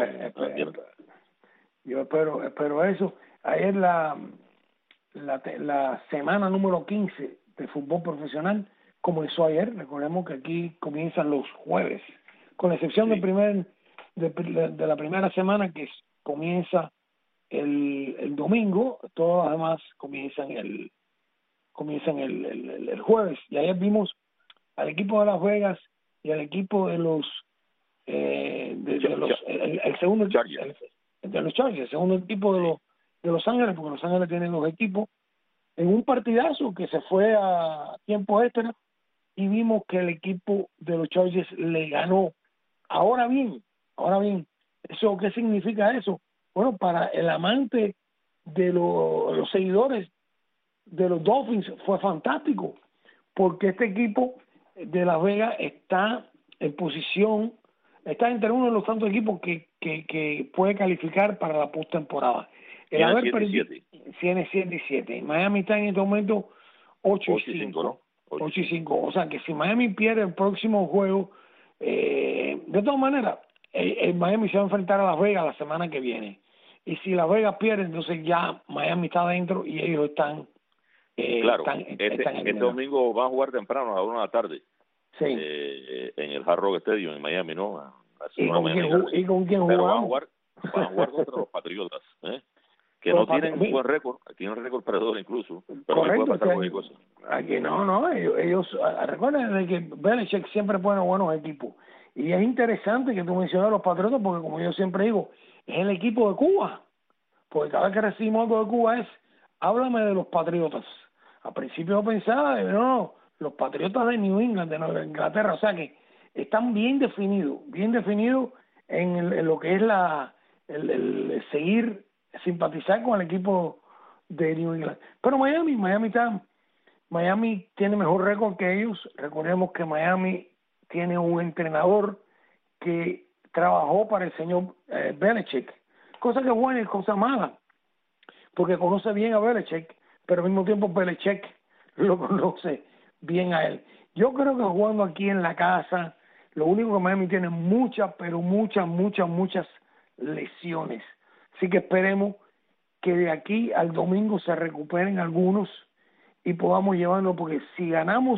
Yo espero eso. Ayer la semana número 15 de fútbol profesional comenzó ayer. Recordemos que aquí comienzan los jueves, con la excepción Sí. de la primera semana, que comienza el domingo. Todas las demás comienzan el jueves. Y ayer vimos al equipo de Las Vegas y al equipo de los el segundo Chargers. De los Chargers, el segundo equipo de Los Ángeles, porque Los Ángeles tienen 2 equipos, en un partidazo que se fue a tiempo extra, y vimos que el equipo de los Chargers le ganó. Ahora bien, ¿eso qué significa eso? Bueno, para el amante de los seguidores de los Dolphins fue fantástico, porque este equipo de Las Vegas está en posición, está entre uno de los tantos equipos que puede calificar para la postemporada. Tiene 7-7. Tiene 7-7. Miami está en este momento 8-5, ¿no? 8-5. O sea que si Miami pierde el próximo juego, de todas maneras, Miami se va a enfrentar a Las Vegas la semana que viene. Y si Las Vegas pierde, entonces ya Miami está adentro y ellos están... claro, este domingo van a jugar temprano a las 1 de la tarde. Sí. En el Hard Rock Stadium en Miami, ¿no? ¿Y con quién pero jugamos? van a jugar contra los Patriotas, que no tienen un buen récord, tienen récord perdedor incluso, pero correcto, puede pasar cualquier cosa. Aquí ellos recuerden que Belichick siempre pone buenos equipos, y es interesante que tú mencionas a los Patriotas, porque como yo siempre digo, es el equipo de Cuba, porque cada vez que recibimos algo de Cuba háblame de los Patriotas. Al principio yo pensaba, los Patriotas de New England, de Nueva Inglaterra, o sea que están bien definidos en lo que es el seguir, simpatizar con el equipo de New England. Pero Miami tiene mejor récord que ellos. Recordemos que Miami tiene un entrenador que trabajó para el señor Belichick, cosa que es buena y cosa mala, porque conoce bien a Belichick, pero al mismo tiempo Belichick lo conoce bien a él. Yo creo que jugando aquí en la casa, lo único que Miami tiene muchas lesiones. Así que esperemos que de aquí al domingo se recuperen algunos y podamos llevarlo, porque si ganando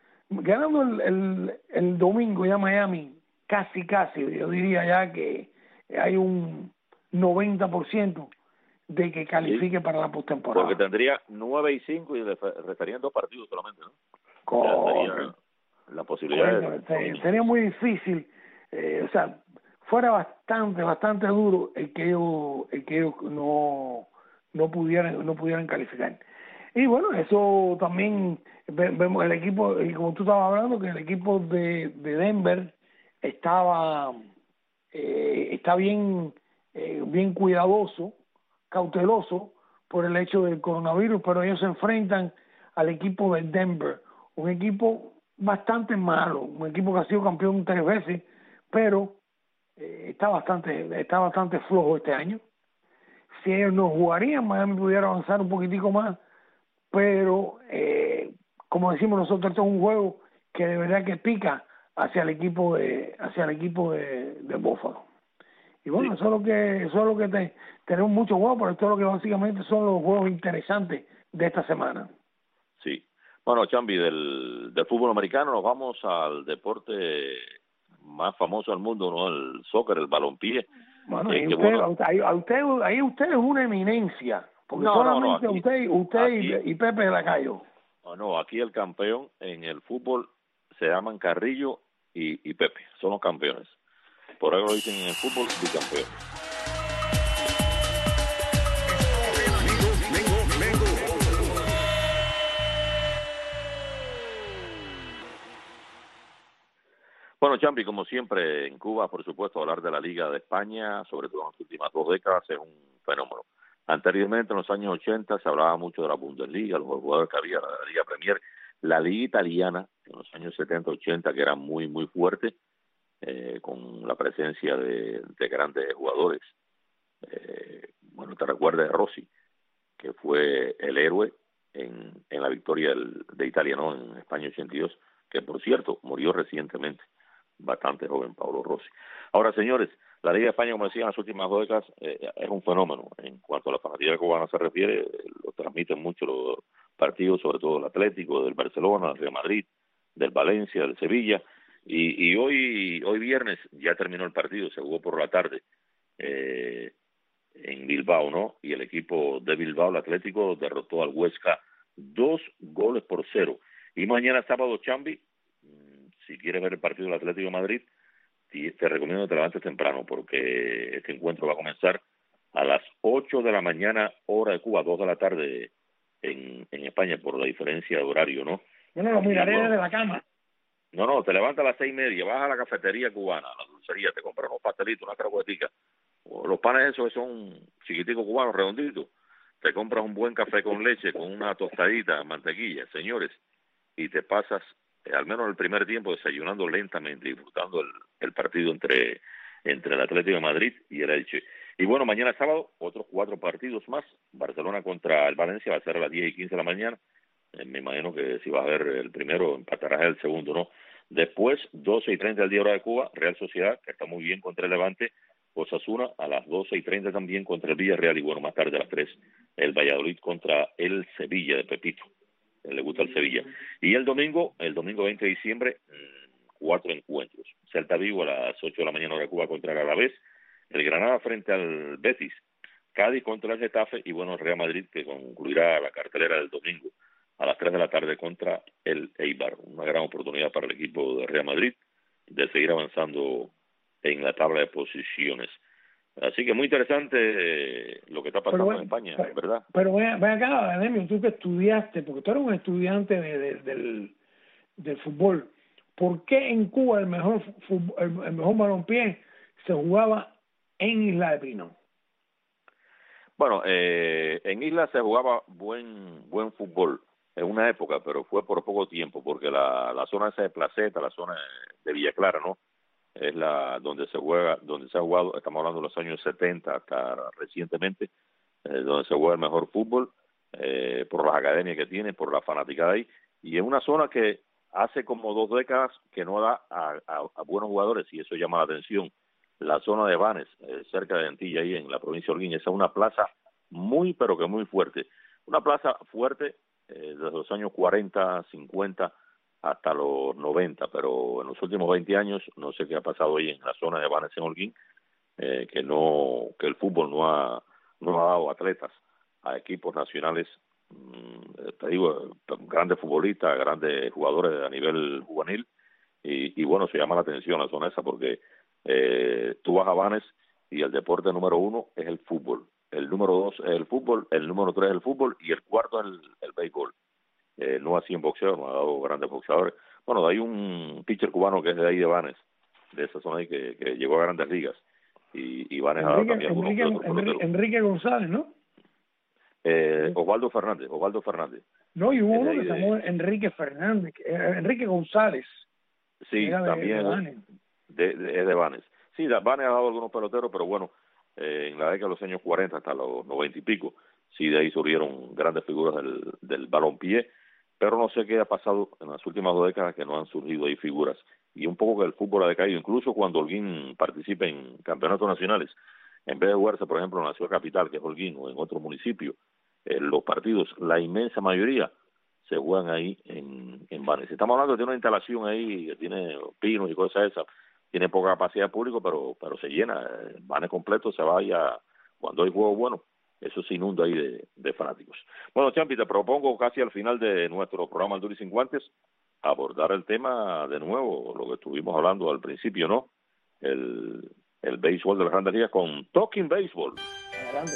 el domingo ya Miami, casi, yo diría ya que hay un 90% de que califique para la postemporada. Porque tendría 9-5 y le restarían 2 partidos solamente, ¿no? Correcto. La posibilidad sería muy difícil, o sea, fuera bastante duro el que ellos no pudieran calificar. Y bueno, eso también vemos el equipo, y como tú estabas hablando, que el equipo de Denver estaba está bien cuidadoso, cauteloso por el hecho del coronavirus, pero ellos se enfrentan al equipo de Denver, un equipo bastante malo, un equipo que ha sido campeón 3 veces, pero está bastante flojo este año. Si ellos no jugarían, Miami pudiera avanzar un poquitico más, pero como decimos nosotros, esto es un juego que de verdad que pica hacia el equipo de Buffalo. Y bueno, sí. eso es lo que tenemos muchos juegos, pero esto es lo que básicamente son los juegos interesantes de esta semana. Sí. Bueno, Chambi, del fútbol americano nos vamos al deporte más famoso del mundo, ¿no? El soccer, el balompié. Bueno, ahí usted es una eminencia, porque solamente aquí, usted y Pepe Lacayo. No, aquí el campeón en el fútbol se llaman Carrillo y Pepe, son los campeones. Por eso lo dicen en el fútbol bicampeón. Bueno, Champi, como siempre en Cuba, por supuesto, hablar de la Liga de España, sobre todo en las últimas 2 décadas, es un fenómeno. Anteriormente, en los años 80, se hablaba mucho de la Bundesliga, los jugadores que había, la Liga Premier, la Liga Italiana, en los años 70, 80, que era muy, muy fuerte, con la presencia de grandes jugadores. Bueno, te recuerdas de Rossi, que fue el héroe en la victoria de Italia, ¿no? En España 82, que por cierto, murió recientemente. Bastante joven Pablo Rossi. Ahora, señores, la Liga de España, como decía, en las últimas 2 décadas es un fenómeno. En cuanto a la fanaticada cubana se refiere, lo transmiten mucho los partidos, sobre todo el Atlético, del Barcelona, del Real Madrid, del Valencia, del Sevilla. Y hoy viernes ya terminó el partido, se jugó por la tarde en Bilbao, ¿no? Y el equipo de Bilbao, el Atlético, derrotó al Huesca 2-0. Y mañana sábado, Chambi, si quieres ver el partido del Atlético de Madrid, te recomiendo que te levantes temprano, porque este encuentro va a comenzar a las 8 de la mañana, hora de Cuba, 2 de la tarde en España, por la diferencia de horario, ¿no? Bueno, lo miraré desde la cama. No, te levantas a las 6:30, vas a la cafetería cubana, a la dulcería, te compras unos pastelitos, una caracoletica, o los panes esos que son chiquiticos cubanos, redonditos, te compras un buen café con leche, con una tostadita, mantequilla, señores, y te pasas al menos el primer tiempo desayunando lentamente, disfrutando el partido entre el Atlético de Madrid y el Elche. Y bueno, mañana sábado, otros 4 partidos más. Barcelona contra el Valencia va a ser a las 10:15 de la mañana. Me imagino que si vas a ver el primero, empatarás el segundo, ¿no? Después, 12:30 del día hora de Cuba, Real Sociedad, que está muy bien contra el Levante. Osasuna a las 12:30 también contra el Villarreal. Y bueno, más tarde a las 3, el Valladolid contra el Sevilla de Pepito. Le gusta el Sevilla. Y el domingo 20 de diciembre, 4 encuentros. Celta Vigo a las 8 de la mañana hora de Cuba contra el Alavés, el Granada frente al Betis, Cádiz contra el Getafe y bueno, el Real Madrid, que concluirá la cartelera del domingo a las 3 de la tarde contra el Eibar. Una gran oportunidad para el equipo de Real Madrid de seguir avanzando en la tabla de posiciones. Así que muy interesante lo que está pasando en España, ¿verdad? Pero ven acá, Demio, tú que estudiaste, porque tú eres un estudiante del fútbol, ¿por qué en Cuba el mejor balompié se jugaba en Isla de Pino? Bueno, en Isla se jugaba buen fútbol en una época, pero fue por poco tiempo, porque la zona esa de Placeta, la zona de Villa Clara, ¿no? Es donde se ha jugado, estamos hablando de los años 70 hasta recientemente, donde se juega el mejor fútbol, por las academias que tiene, por la fanaticada ahí, y es una zona que hace como 2 décadas que no da a buenos jugadores, y eso llama la atención. La zona de Banes, cerca de Antilla, ahí en la provincia de Holguín, esa es una plaza muy, pero que muy fuerte. Una plaza fuerte desde los años 40, 50, hasta los 90, pero en los últimos 20 años no sé qué ha pasado ahí en la zona de Banes en Holguín, que el fútbol no ha dado atletas a equipos nacionales, te digo, grandes futbolistas, grandes jugadores a nivel juvenil, y bueno, se llama la atención la zona esa porque tú vas a Banes y el deporte número 1 es el fútbol, el número 2 es el fútbol, el número 3 es el fútbol y el cuarto es el béisbol. No así en boxeo, no ha dado grandes boxeadores. Bueno, hay un pitcher cubano que es de ahí de Banes, de esa zona ahí que llegó a Grandes Ligas. Y Vanes ha dado también algunos otros peloteros. Enrique González, ¿no? Osvaldo Fernández. No, y hubo uno que se llamó Enrique Fernández, Enrique González. Sí, también es de Vanes. Sí, Vanes ha dado algunos peloteros, pero bueno, en la década de los años 40 hasta los 90 y pico, sí, de ahí surgieron grandes figuras del balompié, pero no sé qué ha pasado en las últimas 2 décadas que no han surgido ahí figuras, y un poco que el fútbol ha decaído, incluso cuando Holguín participa en campeonatos nacionales, en vez de jugarse, por ejemplo, en la ciudad capital, que es Holguín, o en otro municipio, los partidos, la inmensa mayoría, se juegan ahí en Vanes. Estamos hablando de una instalación ahí que tiene pinos y cosas esas, tiene poca capacidad de público, pero se llena, Vanes completo, se vaya, cuando hay juegos buenos, eso se inunda ahí de fanáticos. Bueno, Champi, te propongo casi al final de nuestro programa El Duro y Sin Guantes, abordar el tema de nuevo, lo que estuvimos hablando al principio, ¿no? El béisbol de las Grandes Ligas con Talking Baseball. Adelante.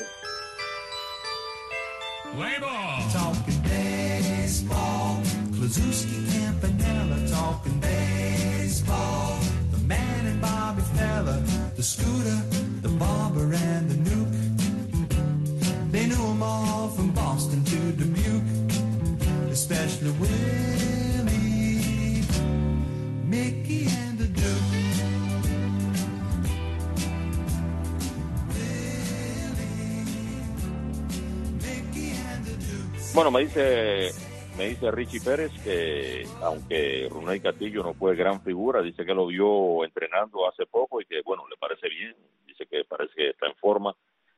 Talking baseball, Kluszewski, Campanella, talking baseball. The man and Bobby Fella, the Scooter, the Barber and the Nuke. They knew them all from Boston to Dubuque, especially Willie, Mickey and the Duke. Bueno, me dice Richie Pérez que aunque Runey Castillo no fue gran figura, dice que lo vio entrenando hace poco y que, bueno, le parece bien, dice que parece que está en forma,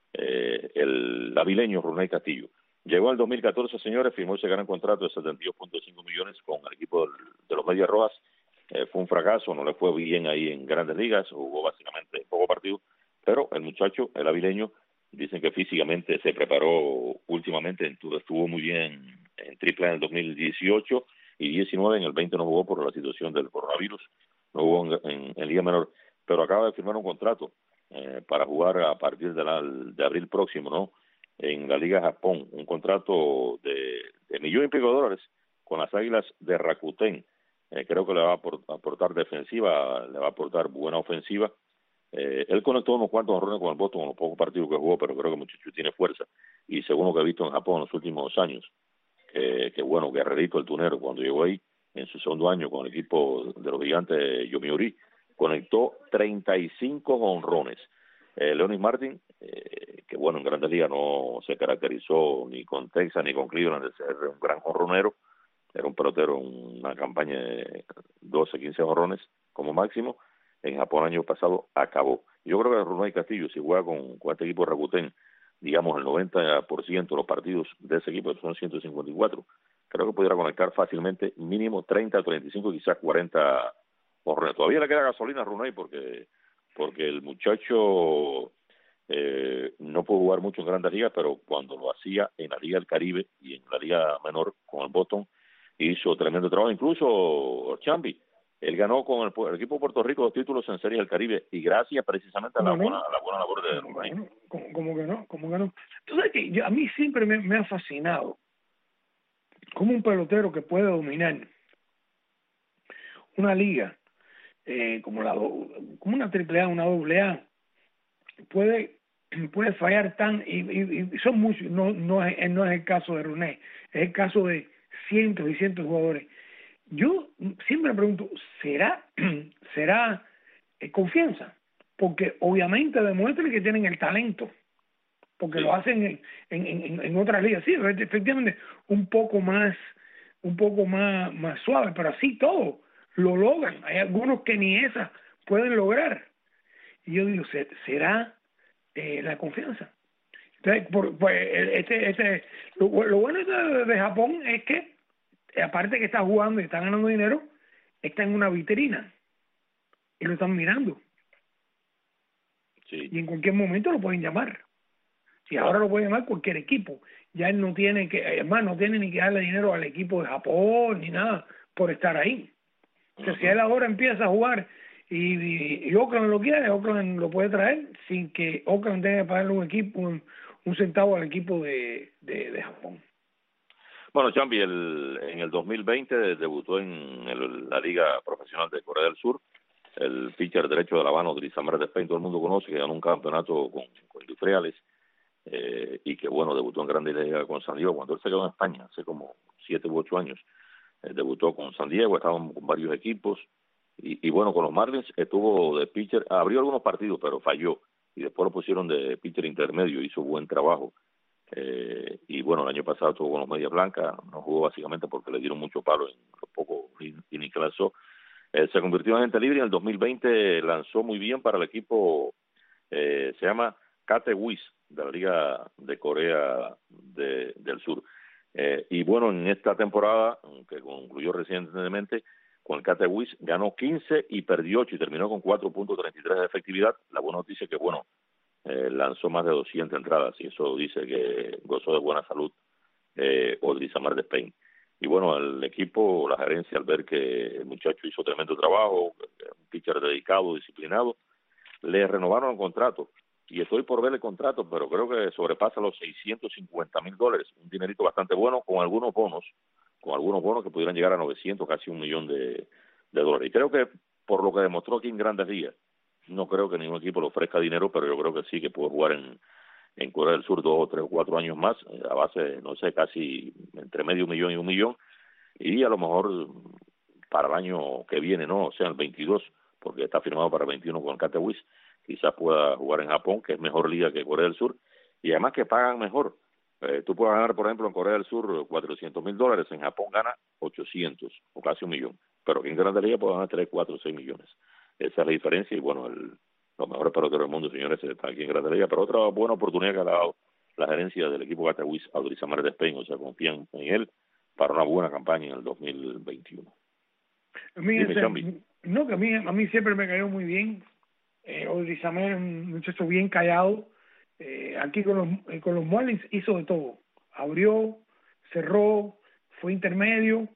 el avileño Runey Castillo. Llegó en el 2014, señores, firmó ese gran contrato de 72.5 millones con el equipo de los Medias Rojas. Fue un fracaso, no le fue bien ahí en Grandes Ligas, jugó básicamente poco partido, pero el muchacho, el avileño, dicen que físicamente se preparó últimamente, estuvo muy bien en AAA en el 2018 y 19, en el 20 no jugó por la situación del coronavirus, no jugó en Liga Menor, pero acaba de firmar un contrato para jugar a partir de abril próximo, ¿no? En la Liga Japón, un contrato de $1,000,000 con las Águilas de Rakuten. Creo que le va a aportar defensiva, le va a aportar buena ofensiva. Él conectó unos cuantos honrones con el Boston en los pocos partidos que jugó, pero creo que el muchacho tiene fuerza. Y según lo que he visto en Japón en los últimos años, que bueno, Guerrerito, el tunero, cuando llegó ahí, en su segundo año con el equipo de los Gigantes Yomiuri, conectó 35 honrones. Leonard Martin, que bueno, en Grandes Ligas no se caracterizó ni con Texas ni con Cleveland de ser un gran jonronero, era un pelotero en una campaña de 12, 15 jonrones como máximo. En Japón el año pasado acabó. Yo creo que Runey Castillo, si juega con este equipo de Rakuten, digamos el 90% de los partidos de ese equipo, son 154, creo que pudiera conectar fácilmente mínimo 30, 35, quizás 40 honrones. Todavía le queda gasolina a Runey porque el muchacho no pudo jugar mucho en Grandes Ligas, pero cuando lo hacía en la Liga del Caribe y en la Liga Menor con el Boston, hizo tremendo trabajo. Incluso Chambi, él ganó con el equipo de Puerto Rico 2 títulos en Series del Caribe y gracias precisamente a la buena labor de Runey. ¿Cómo que no? Tú sabes que a mí siempre me ha fascinado como un pelotero que puede dominar una liga como una AAA, una AA, puede fallar y son muchos. No es el caso de Runey, es el caso de cientos y cientos de jugadores. Yo siempre me pregunto, ¿será confianza? Porque obviamente demuestran que tienen el talento, porque lo hacen en otras ligas. Sí, efectivamente, un poco más suave, pero así todo lo logran. Hay algunos que ni esas pueden lograr. Y yo digo, ¿será la confianza? Entonces, lo bueno de Japón es que, aparte que está jugando y está ganando dinero, está en una vitrina y lo están mirando. Sí. Y en cualquier momento lo pueden llamar. Y ahora lo puede llamar cualquier equipo. Ya él no tiene ni que darle dinero al equipo de Japón ni nada por estar ahí. O sea, si él ahora empieza a jugar y Oakland lo quiere, Oakland lo puede traer sin que Oakland tenga que pagarle un centavo al equipo de Japón. Bueno, Chambi, en el 2020 debutó en la Liga Profesional de Corea del Sur. el pitcher derecho de La Habana, Odrisamer Despeigne, todo el mundo conoce, que ganó un campeonato con Industriales, y que bueno, debutó en Grandes Ligas con San Diego cuando él se quedó en España hace como 7 u 8 años. Debutó con San Diego, estaban con varios equipos, y bueno, con los Marlins estuvo de pitcher, abrió algunos partidos pero falló, y después lo pusieron de pitcher intermedio, hizo buen trabajo. Y bueno, el año pasado estuvo con los Medias Blancas, no jugó básicamente porque le dieron mucho palo en lo poco inning que lanzó. Se convirtió en agente libre y en el 2020 lanzó muy bien para el equipo, se llama Cathay de la Liga de Corea del Sur. Y bueno, en esta temporada, que concluyó recientemente, con el Cathay ganó 15 y perdió 8 y terminó con 4.33 de efectividad. La buena noticia es que, bueno, lanzó más de 200 entradas y eso dice que gozó de buena salud Odrisamer Despeigne. Y bueno, el equipo, la gerencia, al ver que el muchacho hizo tremendo trabajo, un pitcher dedicado, disciplinado, le renovaron el contrato. Y estoy por ver el contrato, pero creo que sobrepasa los $650,000, un dinerito bastante bueno, con algunos bonos que pudieran llegar a 900, casi $1 millón de dólares. Y creo que por lo que demostró aquí en Grandes Ligas, no creo que ningún equipo le ofrezca dinero, pero yo creo que sí que puede jugar en Corea del Sur 2 o 3 o 4 años más, a base, no sé, casi entre medio millón y $1 millón, y a lo mejor para el año que viene, no, o sea, el 22, porque está firmado para el 21 con el Cathay, quizás pueda jugar en Japón, que es mejor liga que Corea del Sur, y además que pagan mejor. Tú puedes ganar, por ejemplo, en Corea del Sur $400,000, en Japón gana 800 o casi $1 millón, pero aquí en Grandes Ligas puede ganar 3, 4, 6 millones. Esa es la diferencia y bueno, los mejores peloteros del mundo, señores, están aquí en Grandes Ligas, pero otra buena oportunidad que ha dado la gerencia del equipo Cathay a Odrisamer Despeigne, o sea, confían en él para una buena campaña en el 2021. A mí siempre me cayó muy bien. Odrisamer, un muchacho bien callado. Aquí con los Marlins hizo de todo. Abrió, cerró, fue intermedio.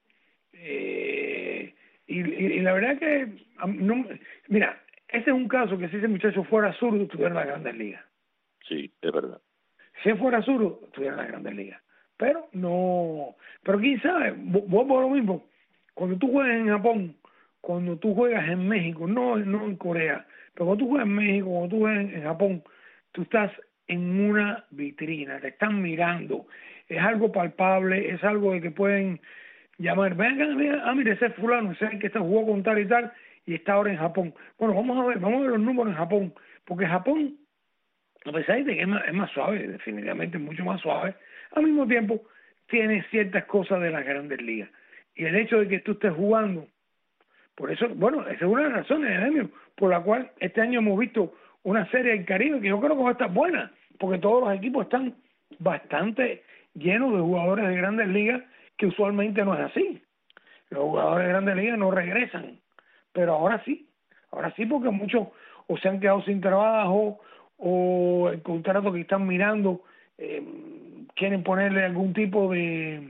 Y la verdad que no, mira, ese es un caso que si ese muchacho fuera zurdo estuviera en las Grandes Ligas. Sí, es verdad. Si fuera zurdo estuviera en las Grandes Ligas. Pero no, pero quién sabe, vuelvo a lo mismo. Cuando tú juegas en Japón, cuando tú juegas en México, no en Corea, pero cuando tú juegas en México, cuando tú juegas en Japón, tú estás en una vitrina, te están mirando, es algo palpable, es algo de que pueden llamar, venga, mire, ese es fulano, ese es el que se jugó con tal y está ahora en Japón. Bueno, vamos a ver los números en Japón, porque Japón, a pesar de que es más suave, definitivamente mucho más suave, al mismo tiempo tiene ciertas cosas de las Grandes Ligas. Y el hecho de que tú estés jugando, por eso, bueno, esa es una de las razones, por la cual este año hemos visto una serie del Caribe que yo creo que va a estar buena, porque todos los equipos están bastante llenos de jugadores de Grandes Ligas, que usualmente no es así. Los jugadores de Grandes Ligas no regresan, pero ahora sí porque muchos o se han quedado sin trabajo o el contrato que están mirando quieren ponerle algún tipo de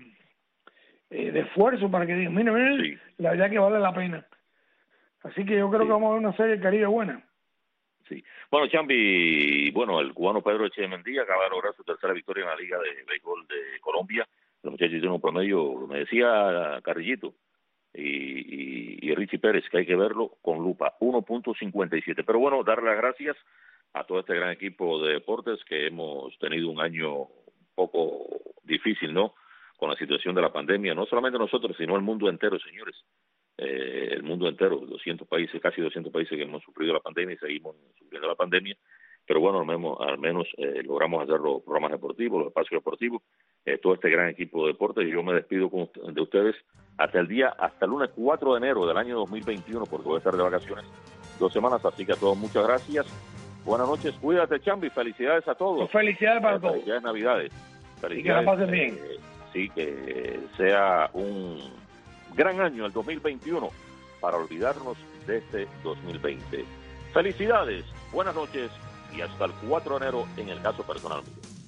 esfuerzo para que digan, mira, sí, la verdad que vale la pena. Así que yo creo que vamos a ver una serie de Caribe buena. Sí. Bueno, Chambi, bueno, el cubano Pedro Echemendía acaba de lograr su tercera victoria en la Liga de Béisbol de Colombia. Los muchachos tienen un promedio, me decía Carrillito y Richie Pérez, que hay que verlo con lupa, 1.57. Pero bueno, darle las gracias a todo este gran equipo de deportes, que hemos tenido un año un poco difícil, ¿no?, con la situación de la pandemia, no solamente nosotros, sino el mundo entero, señores. El mundo entero, 200 países, casi 200 países que hemos sufrido la pandemia y seguimos sufriendo la pandemia, pero bueno, al menos logramos hacer los programas deportivos, los espacios deportivos, todo este gran equipo de deportes, y yo me despido de ustedes hasta el lunes 4 de enero del año 2021, porque voy a estar de vacaciones 2 semanas, así que a todos muchas gracias, buenas noches, cuídate, Chambi, felicidades a todos. Felicidades para todos. Felicidades Navidades. Y que la pasen bien. Sí, que sea un gran año el 2021 para olvidarnos de este 2020. Felicidades, buenas noches y hasta el 4 de enero en el caso personal mío.